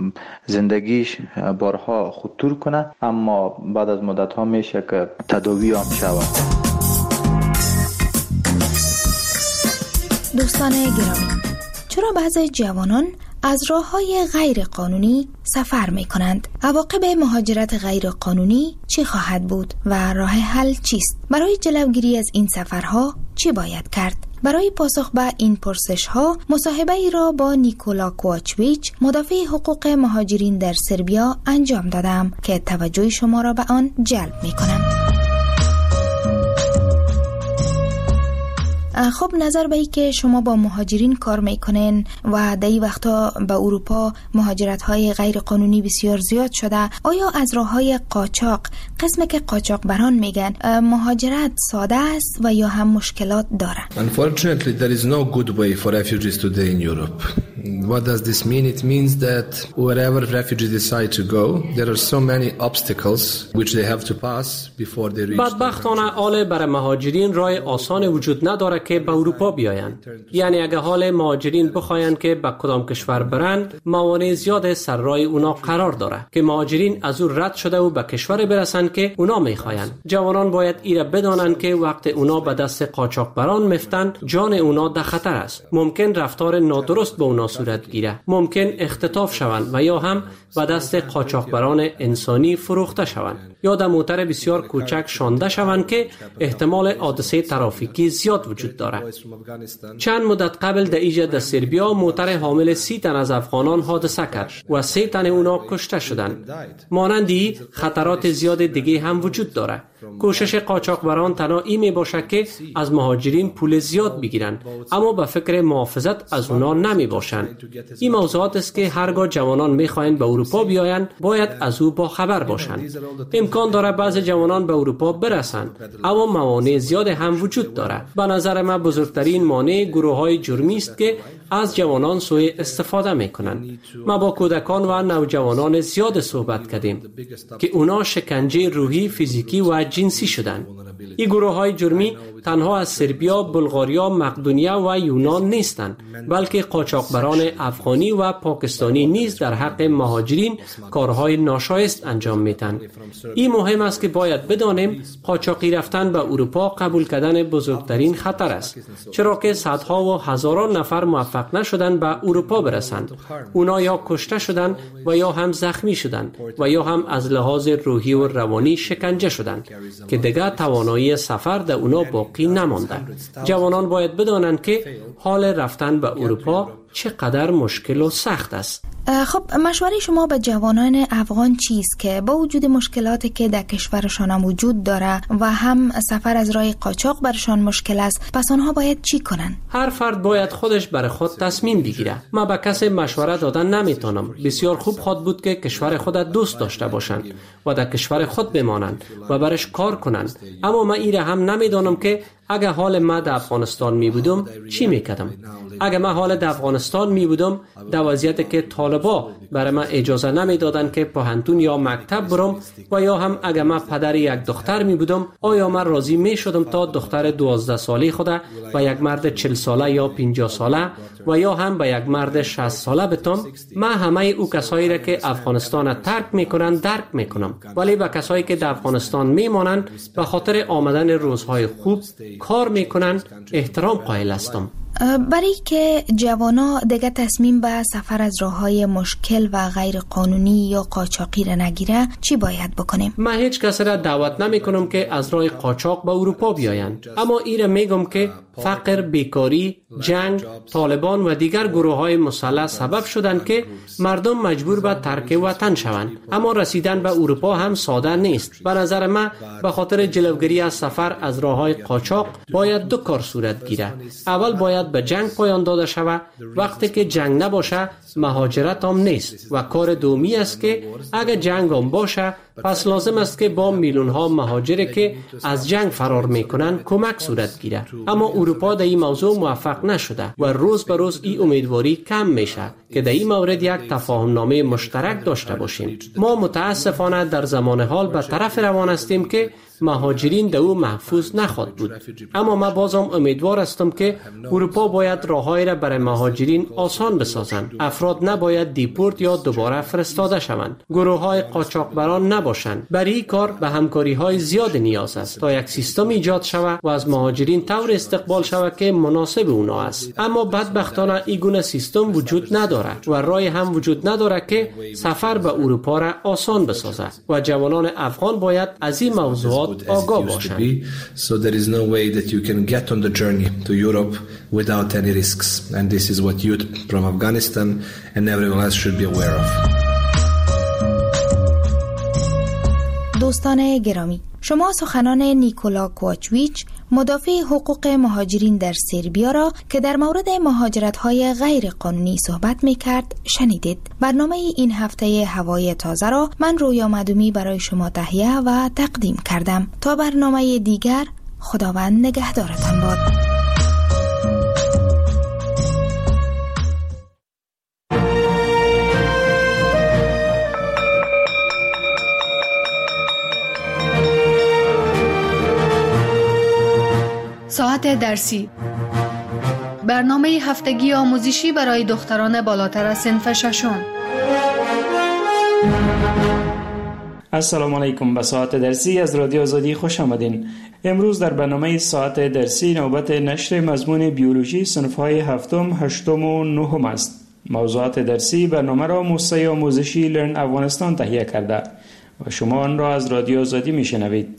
زندگیش بارها خطور کنه، اما بعد از مدت ها میشه که تداوی هم شود. دوستان گرامی، چرا بعضی جوانان از راه‌های غیر قانونی سفر می‌کنند. عواقب مهاجرت غیر قانونی چی خواهد بود و راه حل چیست؟ برای جلوگیری از این سفرها چی باید کرد؟ برای پاسخ به این پرسش ها مصاحبه ای را با نیکولا کوواچویچ، مدافع حقوق مهاجرین در سربیا انجام دادم که توجه شما را به آن جلب می کنم. خب نظر به ای که شما با مهاجرین کار میکنین و در این وقتا به اروپا مهاجرت های غیر قانونی بسیار زیاد شده، آیا از راه های قاچاق، قسم که قاچاق بران میگن، مهاجرت ساده است و یا هم مشکلات داره؟ Unfortunately there is no good way for refugees today in Europe. What does this mean? It means that wherever refugees decide to go, there are so many obstacles which they have to pass before they reach. بدبختانه حال برای مهاجرین راه آسان وجود نداره که به اروپا بیایند. یعنی اگه حال مهاجرین بخواین که به کدام کشور برند، موانع زیاد سر راه اونا قرار داره که مهاجرین از او رد شده و به کشور برسن که اونا میخواین. جوانان باید ایره بدانند که وقت اونا به دست قاچاقبران مفتن، جان اونا در خطر است. ممکن رفتار نادرست به اونا صورت گیره، ممکن اختطاف شوند و یا هم به دست قاچاقبران انسانی فروخته شوند یا در موتر بسیار کوچک شانده شوند که احتمال حادثه ترافیکی زیاد وجود دارد. چند مدت قبل در ایجاد در سربیا موتر حامل سی تن از افغانان حادثه کرد و سه تن اونا کشته شدند. مانندی خطرات زیاد دیگه هم وجود داره. کوشش قاچاقبران تنها این می باشه که از مهاجرین پول زیاد بگیرن، اما به فکر محافظت از اونا نمی باشن. این موضوعات است که هرگاه جوانان می خواهند به اروپا بیاین باید از او با خبر باشند. امکان داره بعض جوانان به اروپا برسند، اما موانع زیاد هم وجود داره. به نظر من بزرگترین مانع گروه های جرمی است که از جوانان سوء استفاده می کنند. ما با کودکان و نوجوانان زیاد صحبت کردیم که اونا شکنجه روحی، فیزیکی و جنسی شدند. این گروه های جرمی تنها از سربیا، بلغاریا، مقدونیه و یونان نیستند، بلکه قاچاقبران افغانی و پاکستانی نیز در حق مهاجرین کارهای ناشایست انجام میدن. این مهم است که باید بدانیم قاچاقی رفتن به اروپا قبول کردن بزرگترین خطر است، چرا که صدها و هزاران نفر موفق نشدند به اروپا برسند. اونا یا کشته شدند و یا هم زخمی شدند و یا هم از لحاظ روحی و روانی شکنجه شدند که دیگر توانایی سفر در اونا باقی نمانده. جوانان باید بدانند که حال رفتن به اروپا چقدر مشکل و سخت است. خب مشوره شما به جوانان افغان چیست که با وجود مشکلاتی که در کشورشان وجود داره و هم سفر از راه قاچاق برشان مشکل است، پس آنها باید چی کنن؟ هر فرد باید خودش برای خود تصمیم بگیره. من به کسی مشوره دادن نمیتونم. بسیار خوب خود بود که کشور خود دوست داشته باشند و در کشور خود بمانند و برش کار کنند. اما من ایره هم نمیدونم که اگه حال من در افغانستان می بودم چی میکردم. اگه من حال در افغانستان می بودم در وضعیتی که طالبا برای من اجازه نمی دادن که پانتون یا مکتب برم و یا هم اگه من پدر یک دختر می بودم، آیا من راضی می شدم تا دختر دوازده ساله خود و یک مرد چهل ساله یا پنجاه ساله و یا هم به یک مرد شصت ساله بتم؟ من همه او کسایی را که افغانستان ترک میکنن درک میکنم، ولی به کسایی که در افغانستان میمانند به خاطر آمدن روزهای خوب کار میکنن احترام قائل هستم. برای که جوانا دیگه تصمیم به سفر از راههای مشکل و غیر قانونی یا قاچاقی را نگیره چی باید بکنیم؟ من هیچ کس را دعوت نمی کنم که از راه قاچاق به اروپا بیایند، اما ایره میگم که فقر، بیکاری، جنگ، طالبان و دیگر گروه های مسلح سبب شدند که مردم مجبور به ترک وطن شوند. اما رسیدن به اروپا هم ساده نیست. به نظر من به خاطر جلوگیری از سفر از راه های قاچاق باید دو کار صورت گیره. اول باید به جنگ پایان داده شود. وقتی که جنگ نباشه مهاجرت هم نیست و کار دومی است که اگر جنگ هم باشه پس لازم است که با میلیون ها مهاجری که از جنگ فرار میکنن کمک صورت گیره. اما اروپا در این موضوع موفق نشده و روز به روز این امیدواری کم میشه که در این مورد یک تفاهم نامه مشترک داشته باشیم. ما متاسفانه در زمان حال به طرف روان هستیم که مهاجرین در او محفوظ نخواهد بود. اما من بازم امیدوار هستم که اروپا باید راههایی را برای مهاجرین آسان بسازند. افراد نباید دیپورت یا دوباره فرستاده شوند. گروه های قاچاقبران نباید نباشند. برای این کار به همکاری‌های زیاد نیاز است تا یک سیستم ایجاد شود و از مهاجرین طور استقبال شود که مناسب اونا است. اما بدبختانه این گونه سیستم وجود ندارد و راه هم وجود ندارد که سفر به اروپا را آسان بسازد و جوانان افغان باید از این موضوعات آگاه باشند. So there is no way that you can get on the journey to Europe without any risks, and this is what youth from Afghanistan and everyone else should be aware of. دوستان گرامی، شما سخنان نیکولا کوچویچ مدافع حقوق مهاجرین در سربیا را که در مورد مهاجرت‌های غیر قانونی صحبت می‌کرد شنیدید. برنامه این هفته هوای تازه را من رویا مدومی برای شما تهیه و تقدیم کردم. تا برنامه دیگر، خداوند نگهدارتان باد. ساعت درسی، برنامه هفتگی آموزشی برای دختران بالاتر از صنف ششم. السلام علیکم. به ساعت درسی از رادیو آزادی خوش آمدین. امروز در برنامه ساعت درسی نوبت نشر مضمون بیولوژی صنف‌های هفتم، هشتم و نهم است. موضوعات درسی برنامه را موسسه آموزشی لرن افغانستان تهیه کرده و شما آن را از رادیو آزادی میشنوید.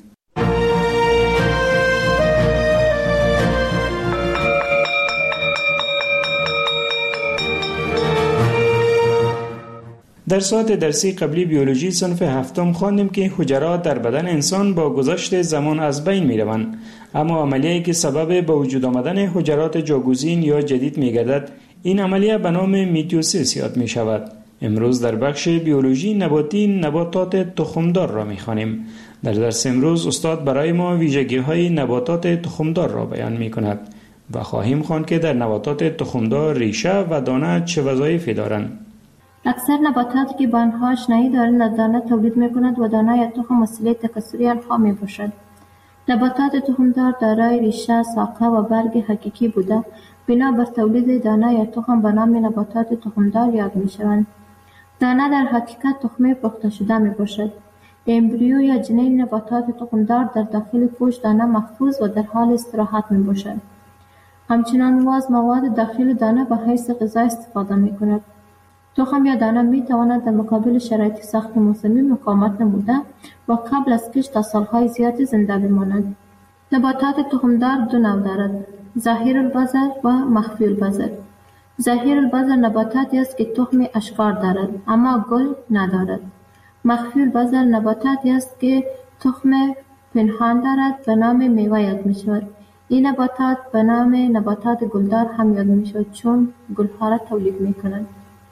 در ساعت درسی قبلی بیولوژی صنف هفتم خواندیم که حجرات در بدن انسان با گذشت زمان از بین می روند، اما عملیه‌ای که سبب به وجود آمدن حجرات جاگزین یا جدید می گردد، این عملیه به نام میتوسیس یاد می شود. امروز در بخش بیولوژی نباتی نباتات تخمدار را می خوانیم. در درس امروز استاد برای ما ویژگی‌های نباتات تخمدار را بیان می کند و خواهیم خواند که در نباتات تخمدار ریشه و دانه چه وظایفی دارند. اکثر نباتاتی که به آنها آشنایی دارند از دانه تولید می‌کنند و دانه یا تخم وسیله تکثری آنها می‌باشد. نباتات تخمدار دارای ریشه، ساقه و برگ حقیقی بوده بنا بر تولید دانه یا تخم به نام نباتات تخمدار یاد می‌شوند. دانه در حقیقت تخمه پخته شده می‌باشد. امبریو یا جنین نباتات تخمدار در داخل پوست دانه محفوظ و در حال استراحت می‌باشد. همچنان واز مواد داخل دانه به حیث غذا استفاده می‌کند. تخم یا دانه می تواند در مقابل شرایط سخت موسمی مقاومت نموده و قبل از کشت تا سالهای زیادی زنده بماند. نباتات تخمدار دو نوع دارد: ظاهر البذر و مخفی البذر. ظاهر البذر نباتاتی است که تخم اشکار دارد اما گل ندارد. مخفی البذر نباتاتی است که تخم پنهان دارد به نام میوه یاد می شود. این نباتات به نام نباتات گلدار هم یاد می شود چون گلها را تولید می کنند.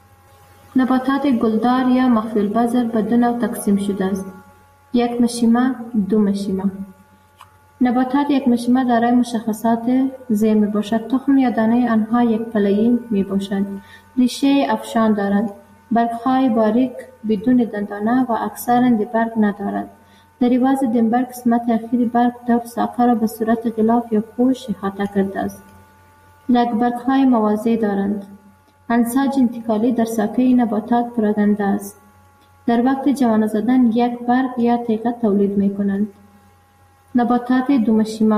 نباتات گلدار یا مخفی البذر به دو نوع تقسیم شده است: یک مشیمه، دو مشیمه. نباتات یک مشیمه دارای مشخصات زیر می باشد. تخم یا دانه آنها یک پله‌ای می باشد. ریشه افشان دارد. برگ‌های باریک بدون دندانه و اکثراً برگ ندارد. در عوض دنبر قسمت اخیر برگ دور ساقه را به صورت غلاف یا پوش احاطه کرده است. لگ‌برگ‌های موازی دارند. انساج انتقالی در ساقه نباتات پراکنده است. در وقت جوانه زدن یک برگ یا تیغه تولید می کنند. نباتات دومشیمه.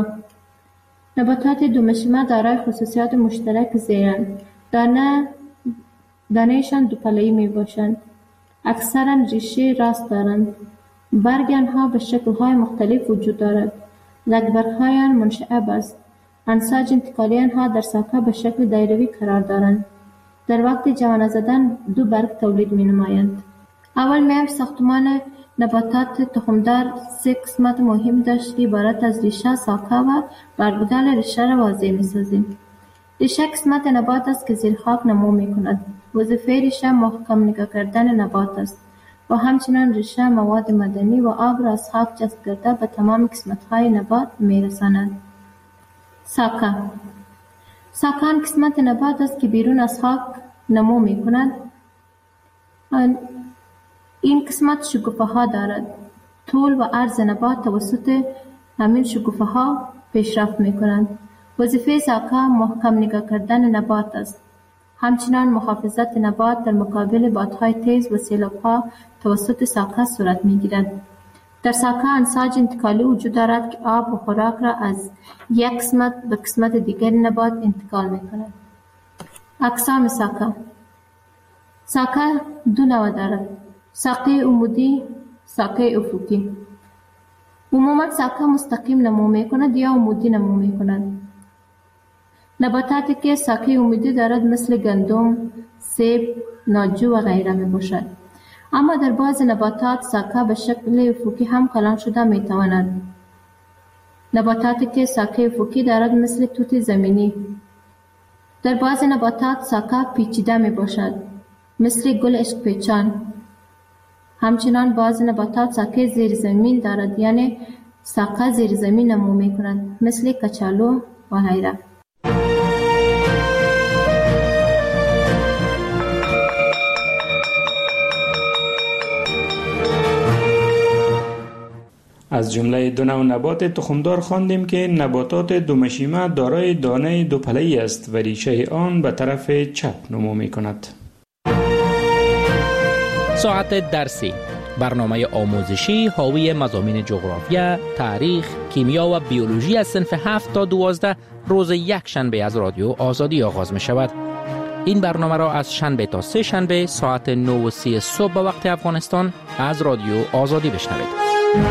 نباتات دومشیمه دارای خصوصیات مشترک زیرند: دانه دانهشان دو پله‌ای می باشند. اکثرا ریشه راست دارند. برگ آنها به شکل‌های مختلف وجود دارد. لگ‌برگ‌های آن منشعب است. انساج انتقالی آنها در ساقه به شکل دایروی قرار دارند. در وقت جوانه زدن دو برگ تولید می نمایند. اول می‌ایم ساختمان نباتات تخمدار سه قسمت مهم داشت که عبارت از ریشه، ساقه و برگ‌دار ریشه را واضح می‌سازیم. ریشه قسمت نبات است که زیر خاک نمو می‌کند. وظیفه ریشه محکم نگاه کردن نبات است و همچنین ریشه مواد معدنی و آب را از خاک جذب کرده به تمام قسمت‌های نبات می‌رساند. ساقه. ساقه آن قسمت نبات است که بیرون از خاک نمو می‌کند. این قسمت شکوفه ها دارد. طول و عرض نبات توسط همین شکوفه ها پیشرفت می کنند. وظیفه ساقه محکم نگاه کردن نبات است. همچنان محافظت نبات در مقابل بادهای تیز و سیلاب‌ها توسط ساقه صورت می‌گیرد. در ساقه انساج انتقالی وجود دارد که آب و خوراک را از یک قسمت به قسمت دیگر نبات انتقال می‌کند. اقسام ساقه: ساقه دو نوع دارد: ساقه عمودی، ساقه افقی. عموما ساقه مستقیم نمو می‌کند یا عمودی نمو می‌کند. نباتاتی که ساقه عمودی دارد مثل گندم، سیب، ناجو و غیره می باشد. اما در بعض نباتات ساقه به شکل افقی هم کلان شده می تواند. نباتاتی که ساقه افقی دارد مثل توت زمینی. در بعض نباتات ساقه پیچیده می باشد مثل گل عشق پیچان. همچنان بعض نباتات ساقه زیر زمین دارد، یعنی ساقه زیر زمین نمو می کند مثل کچالو و غیره. از جمله دو نوع نبات تخمدار خواندیم که نباتات دومشیمه دارای دانه دوپله‌ای است و ریشه آن به طرف چپ نمو می کند. ساعت درسی، برنامه آموزشی حاوی مضامین جغرافیا، تاریخ، کیمیا و بیولوژی از صنف هفت تا دوازده روز یک شنبه از رادیو آزادی آغاز می شود. این برنامه را از شنبه تا سه شنبه ساعت نه و سی صبح به وقت افغانستان از رادیو آزادی بشنوید.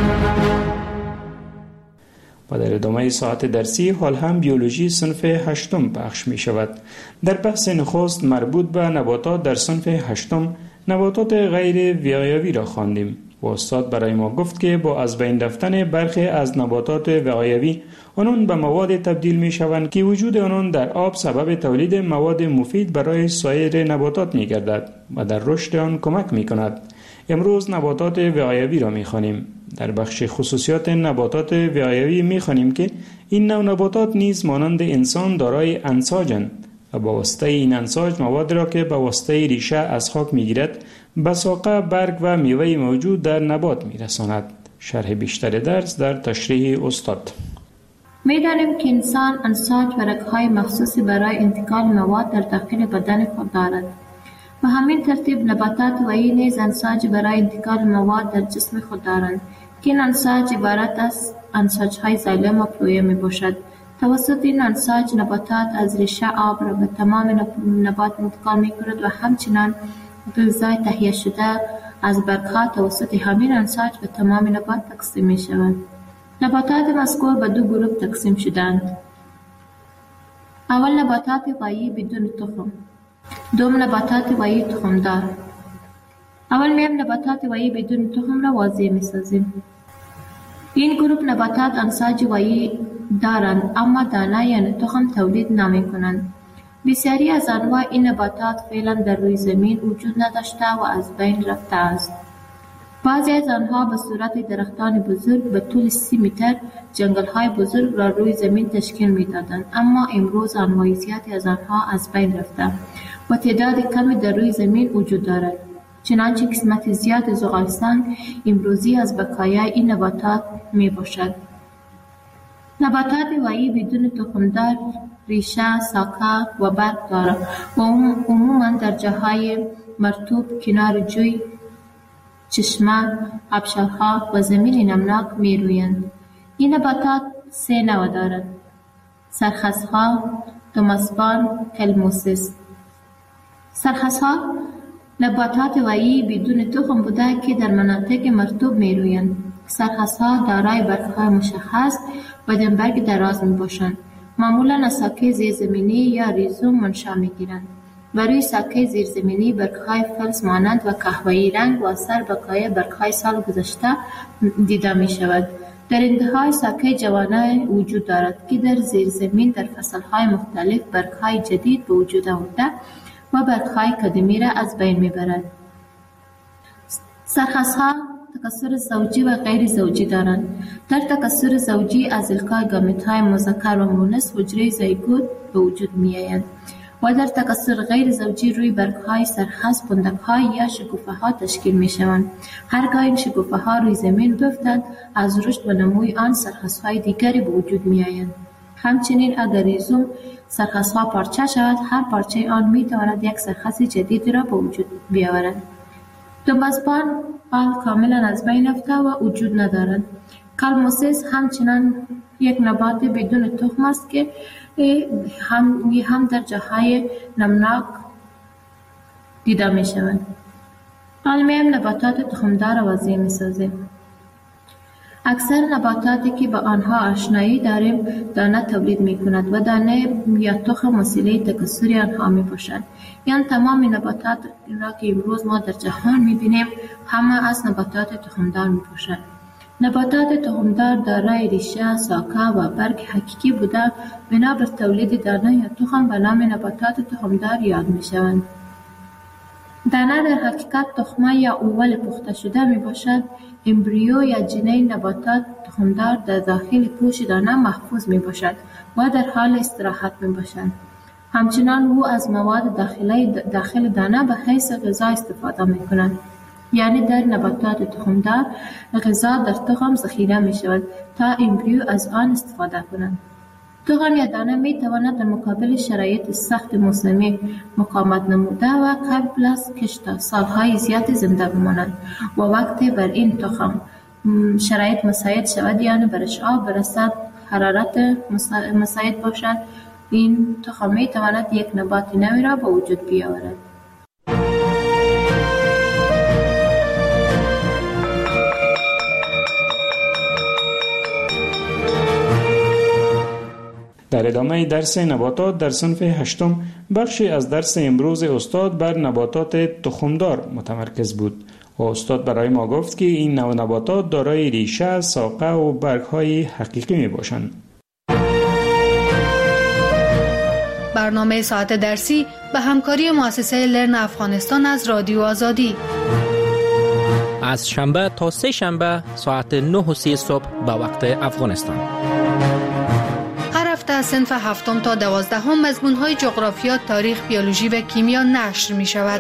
و در ادامه ساعت درسی حال هم بیولوژی صنف هشتم پخش می شود. در بحث نخست مربوط به نباتات در صنف هشتم نباتات غیر وقایوی را خواندیم و استاد برای ما گفت که با از بین رفتن برخی از نباتات وقایوی آنان به مواد تبدیل می شوند که وجود آنان در آب سبب تولید مواد مفید برای سایر نباتات می گردد و در رشد آن کمک می کند. امروز نباتات وقایوی را می خوانیم. در بخش خصوصیات نباتات وقایوی می خوانیم که این نوع نباتات نیز مانند انسان دارای انساجند و با واسطه این انساج مواد را که با واسطه ریشه از خاک می گیرد به ساقه، برگ و میوه موجود در نبات می رساند. شرح بیشتر درس در تشریح استاد. می دانیم که انسان انساج و رگ‌های مخصوصی برای انتقال مواد در داخل بدن خود دارد. و همین ترتیب نباتات وحی نیز انساج برای انتقال مواد در جسم خود دارند که این انساج عبارت از انساج‌های زایلم و پلویه می باشد. توسط این انساج نباتات از ریشه آب را به تمام نبات انتقال می کند و همچنان غذای تهیه شده از برگ‌ها توسط همین انساج به تمام نبات تقسیم می شود. نباتات مذکور به دو گروه تقسیم شدند. اول نباتات وحی بدون تخم، دوم نباتات وحی تخمدار. اول میم نباتات وحی بدون تخم را واضح می سازیم. این گروه نباتات انساج وحی دارند اما دانه یعنی تخم تولید نمی کنند. بسیاری از انواع این نباتات فعلا در روی زمین وجود نداشته و از بین رفته است. بعضی از آنها به صورت درختان بزرگ به طول سی متر جنگل های بزرگ را روی زمین تشکیل می دادند، اما امروز انواع زیادی از آنها از بین رفته و تعداد کمی در روی زمین وجود دارد. چنانچه قسمت زیاد زغالستان امروزی از بقایای این نباتات می باشد. نباتات وحی بدون تخمدار ریشه، ساقه و برگ دارد و عموما در جاهای مرطوب، کنار جوی، چشمه، آبشارها و زمین نمناک می رویند. این نباتات سه نوع دارد: سرخسها، دوماسپان، کلموسیس. سرخسها نباتات وحی بدون تخم بوده که در مناطق مرطوب می رویند. سرخسها دارای برگ‌های مشخص و دمبرگ دراز می باشند. معمولا از ساقه زیرزمینی یا ریزوم منشأ می گیرند و روی ساقه زیرزمینی برگ‌های فلز مانند و قهوه‌ای رنگ و اثر بقای برگ‌های سال گذشته دیده می شود. در انتهای ساقه جوانه وجود دارد که در زیرزمین در فصل‌های مختلف برگ‌های جدید به وجود آورده و برگ‌های قدیمی را از بین می برد. سرخسها تکثر زوجی و غیر زوجی دارند. در تکثر زوجی از القای گامیت‌های مذکر و مؤنث حجره زیگوت به وجود می‌آیند و در تکثر غیر زوجی روی برگ‌های سرخس پندک‌های یا شکوفه‌ها تشکیل می‌شوند. هرگاه این شکوفه‌ها روی زمین بیفتند از رشد و نموی آن سرخس‌های دیگری به وجود می‌آیند. همچنین اگر ریزوم سرخس‌ها پارچه شود، هر پارچه آن می‌تواند یک سرخس جدید را به وجود بیاورد. دنبالسپان آل کاملا از بین رفته و وجود ندارد. کالموسیس همچنان یک نبات بدون تخم است که هم هم در جاهای نمناک دیده می شود. علمیم نباتات تخمدار وضعی می سازیم. اکثر نباتاتی که با آنها آشنایی داریم دانه تولید می کند و دانه یا تخم وسیله تکثر آنها می باشد. یعنی تمام نباتات را که امروز ما در جهان می بینیم همه از نباتات تخمدار می باشد. نباتات تخمدار دارای ریشه، ساقه و برگ حقیقی بوده بنا بر تولید دانه یا تخم به نام نباتات تخمدار یاد می شوند. دانه در حقیقت تخمه یا اول پخته شده می باشد. امبریو یا جنین نباتات تخمدار در داخل پوش دانه محفوظ می باشد و در حال استراحت می باشد. همچنان او از مواد داخلی داخل دانه به حیث غذا استفاده می کند. یعنی در نباتات تخمدار غذا در تخم ذخیره می شود تا امبریو از آن استفاده کنند. تخم یا دانه می تواند در مقابل شرایط سخت موسمی مقاومت نموده و قبل از کشت سالهای زیاد زنده بمانند و وقتی بر این تخم شرایط مساعد شود یعنی برش آب برسد، حرارت مساعد باشد، این تخم می تواند یک نبات نوی را به وجود بیاورد. در ادامه درس نباتات در صنف هشتم بخشی از درس امروز استاد بر نباتات تخمدار متمرکز بود و استاد برای ما گفت که این نوع نباتات دارای ریشه، ساقه و برگ‌های حقیقی می باشند. برنامه ساعت درسی به همکاری مؤسسه لرن افغانستان از رادیو آزادی از شنبه تا سه شنبه ساعت نه و سی صبح به وقت افغانستان. از صنف هفتم تا دوازدهم مضمون‌های جغرافیا، تاریخ، بیولوژی و کیمیا نشر می شود.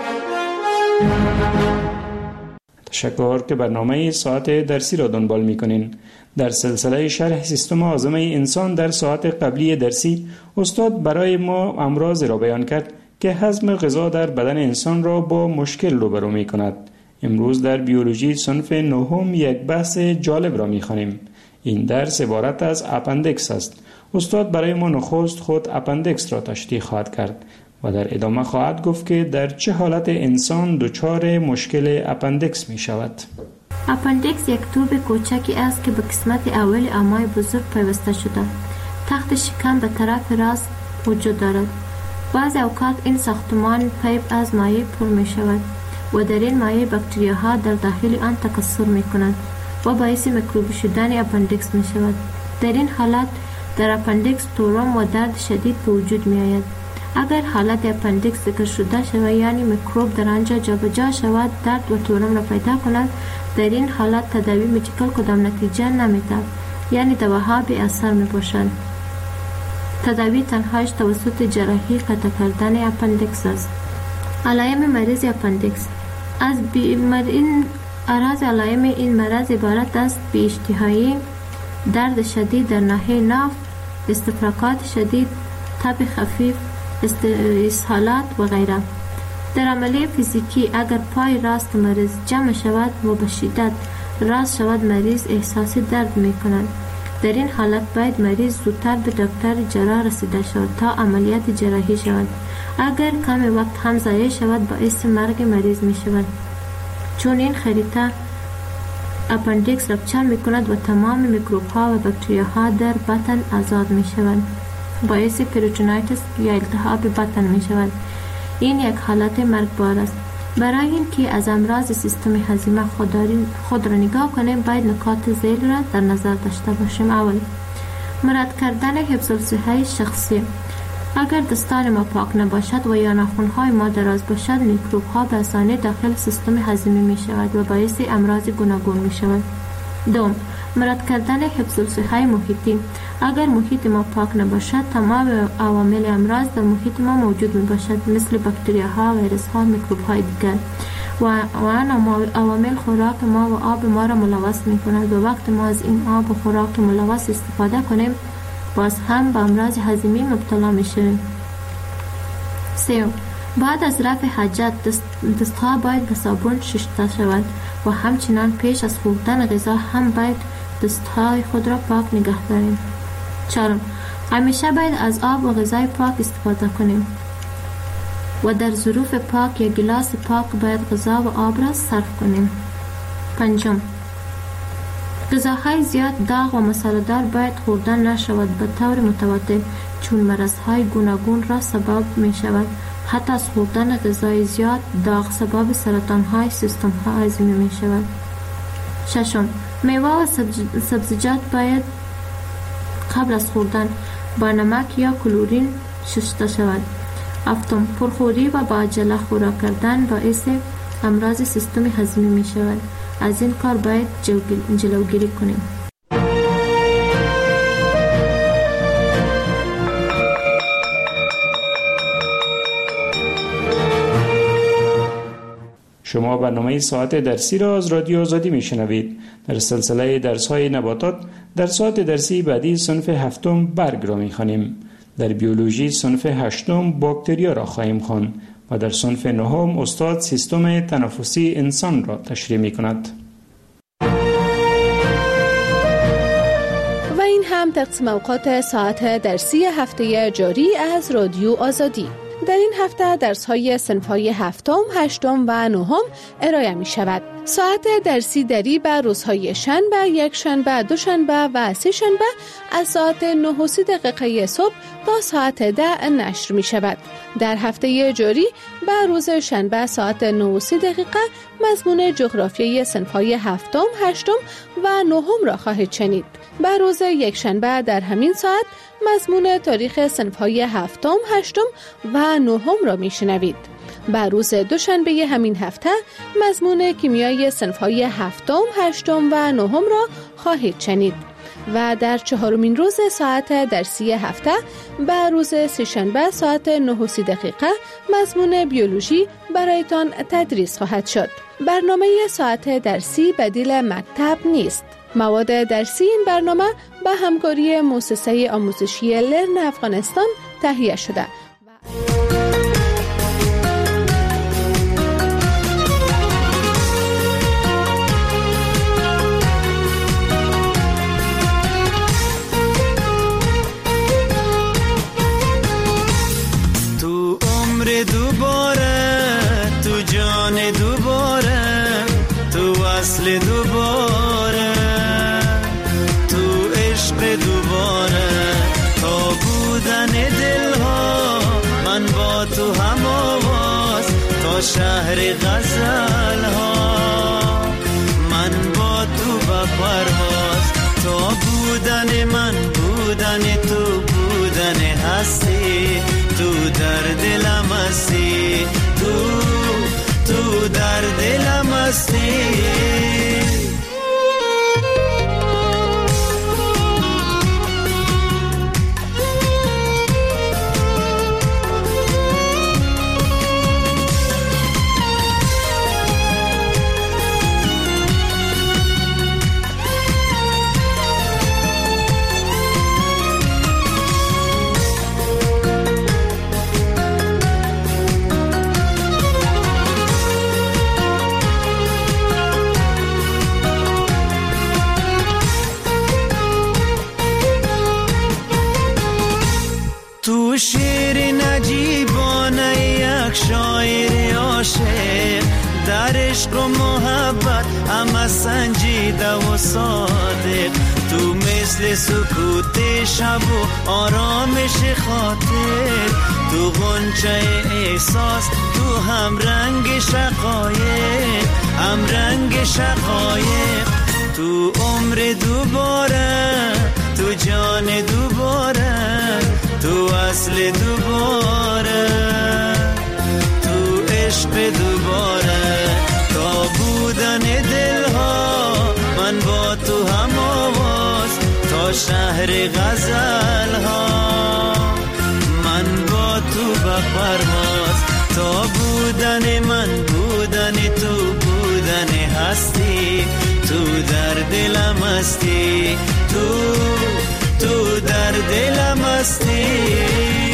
تشکر که برنامه ساعت درسی را دنبال می کنین. در سلسله شرح سیستم هاضمه انسان در ساعت قبلی درسی استاد برای ما امراض را بیان کرد که هضم غذا در بدن انسان را با مشکل روبرو می کند. امروز در بیولوژی صنف نهم یک بحث جالب را می خوانیم. این درس عبارت از اپندکس است. استاد برای ما نخست خود اپندکس را تشریح خواهد کرد و در ادامه خواهد گفت که در چه حالت انسان دچار مشکل اپندکس می شود. اپندکس یک توب کوچکی است که به قسمت اول امعای بزرگ پیوسته شده. تخت شکم به طرف راست وجود دارد. بعض اوقات این ساختمان پیپ از مایع پر می شود و در این مایع باکتریاها در داخل آن تکثر می کنند و باعث میکروبی شدن اپندکس می شود. در این حالت در اپندکس تورم و درد شدید به وجود می آید. اگر حالت اپندکس ذکر شده شود یعنی میکروب در آنجا جابجا شود، درد و تورم را پیدا کند، در این حالت تداوی مدیکال کدام نتیجه نمی‌دهد، یعنی دواها بی اثر می باشند. تداوی تنهایش توسط جراحی قطع کردن اپندکس است. علائم مریض اپندکس از این اعراض علائم این مرض عبارت است بی اشتهایی، درد شدید در ناحیه ناف، استفراغات شدید، تب خفیف، اسهالات و غیره. در عملیه فیزیکی اگر پای راست مریض جمع شود و به شدت راست شود مریض احساس درد می کند. در این حالت باید مریض زودتر به دکتر جراح رسیده شود تا عملیات جراحی شود. اگر کم وقت هم ضایع شود باعث مرگ مریض می شود، چون این خریطه اپندکس رپچر می کند و تمام میکروب ها و باکتریا ها در بطن آزاد می شوند، باعث پریتونایتس یا التهاب بطن می شود. این یک حالت مرگبار است. برای اینکه از امراض سیستم هضمی خود را نگاه کنیم باید نکات ذیل را در نظر داشته باشیم. اول، مراد کردن حفظ الصحه شخصی. اگر دستان ما پاک نباشد و یا ناخن‌های ما دراز باشد میکروب‌ها به آسانی داخل سیستم هضمی می شود و باعث امراض گوناگون می شود. دوم، مراد کردن حفظ الصحه محیطی. اگر محیط ما پاک نباشد تمام عوامل امراض در محیط ما موجود می باشد، مثل باکتریاها، ویروس‌ها، میکروب‌های دیگر و آن عوامل خوراک ما و آب ما را ملوث می کند و وقت ما از این آب و خوراک ملوث استفاده کنیم باز هم به امراض هضمی مبتلا میشویم. سه، بعد از رفع حاجت دست، دستها باید به صابون شسته شود و همچنان پیش از خوردن غذا هم باید دستهای خود را پاک نگه داریم. چهارم، همیشه باید از آب و غذای پاک استفاده کنیم و در ظروف پاک یا گلاس پاک باید غذا و آب را صرف کنیم. پنجم، غذاهای زیاد داغ و مساله‌دار باید خوردن نشود به طور متواتر، چون مرضهای گوناگون را سبب می شود. حتی از خوردن غذای زیاد داغ سبب سرطانهای سیستم ها هضمی می شود. ششم، میوه و سبزیجات باید قبل از خوردن با نمک یا کلورین شسته شود. هفتم، پرخوری و با عجله خوراک کردن باعث امراض سیستم هضمی می شود. از این کار باید جلوگیری کنیم. شما برنامه ساعت درسی را از رادیو آزادی میشنوید. در سلسله درس‌های نباتات در ساعت درسی بعدی صنف هفتم برگ را می‌خوانیم. در بیولوژی صنف هشتم باکتریا را خواهیم خواند و در صنف نهم استاد سیستم تنفسی انسان را تشریح می‌کند. و این هم تقسیم اوقات ساعت درسی هفته جاری از رادیو آزادی. در این هفته درس‌های صنف‌های هفتم، هشتم و نهم ارائه می شود. ساعت درسی دری به روزهای شنبه، یک شنبه، دو شنبه و سه شنبه از ساعت نه و سی دقیقه صبح تا ساعت ده نشر می شود. در هفته جاری به روز شنبه ساعت نه و سی دقیقه مضمون جغرافیای صنف‌های هفتم، هشتم و نهم را خواهید شنید. به روز یک شنبه در همین ساعت مضمون تاریخ صنف‌های هفتم، هشتم و نهم را میشنوید. به روز دوشنبه همین هفته مضمون کیمیای صنف‌های هفتم، هشتم و نهم را خواهید شنید. و در چهارمین روز ساعت درسی هفته به روز سه‌شنبه ساعت نه و سی دقیقه مضمون بیولوژی برایتان تدریس خواهد شد. برنامه ساعت درسی بدیل مکتب نیست. مواد درسی این برنامه به همکاری مؤسسه آموزشی لرن افغانستان تهیه شده. تو عمر دوباره، تو جان دوباره، تو وصل دوباره، تو عشق دوباره، تا بودن دلها من با تو هم آواز، تا شهر غزل ها من با تو به پرواز، تا بودن من بودن تو بودن هستی، تو در دلم هستی، تو تو در دلم هستی. تو شیر نجیبانه یک شاعر عاشق، در عشق و محبت همه سنجیده و صادق، تو مثل سکوت شب و آرامش خاطر، تو غنچه احساس، تو هم رنگ شقایق، هم رنگ شقایق، تو عمر دوباره، تو جان دوباره، تو اصل دوباره، تو عشق دوباره، تا بودن دلها من با تو هم آواز، تا شهر غزل ها من با تو به پرواز، تا بودن من بودن تو بودن هستی، تو در دلم هستی، تو تو در دلم هستی.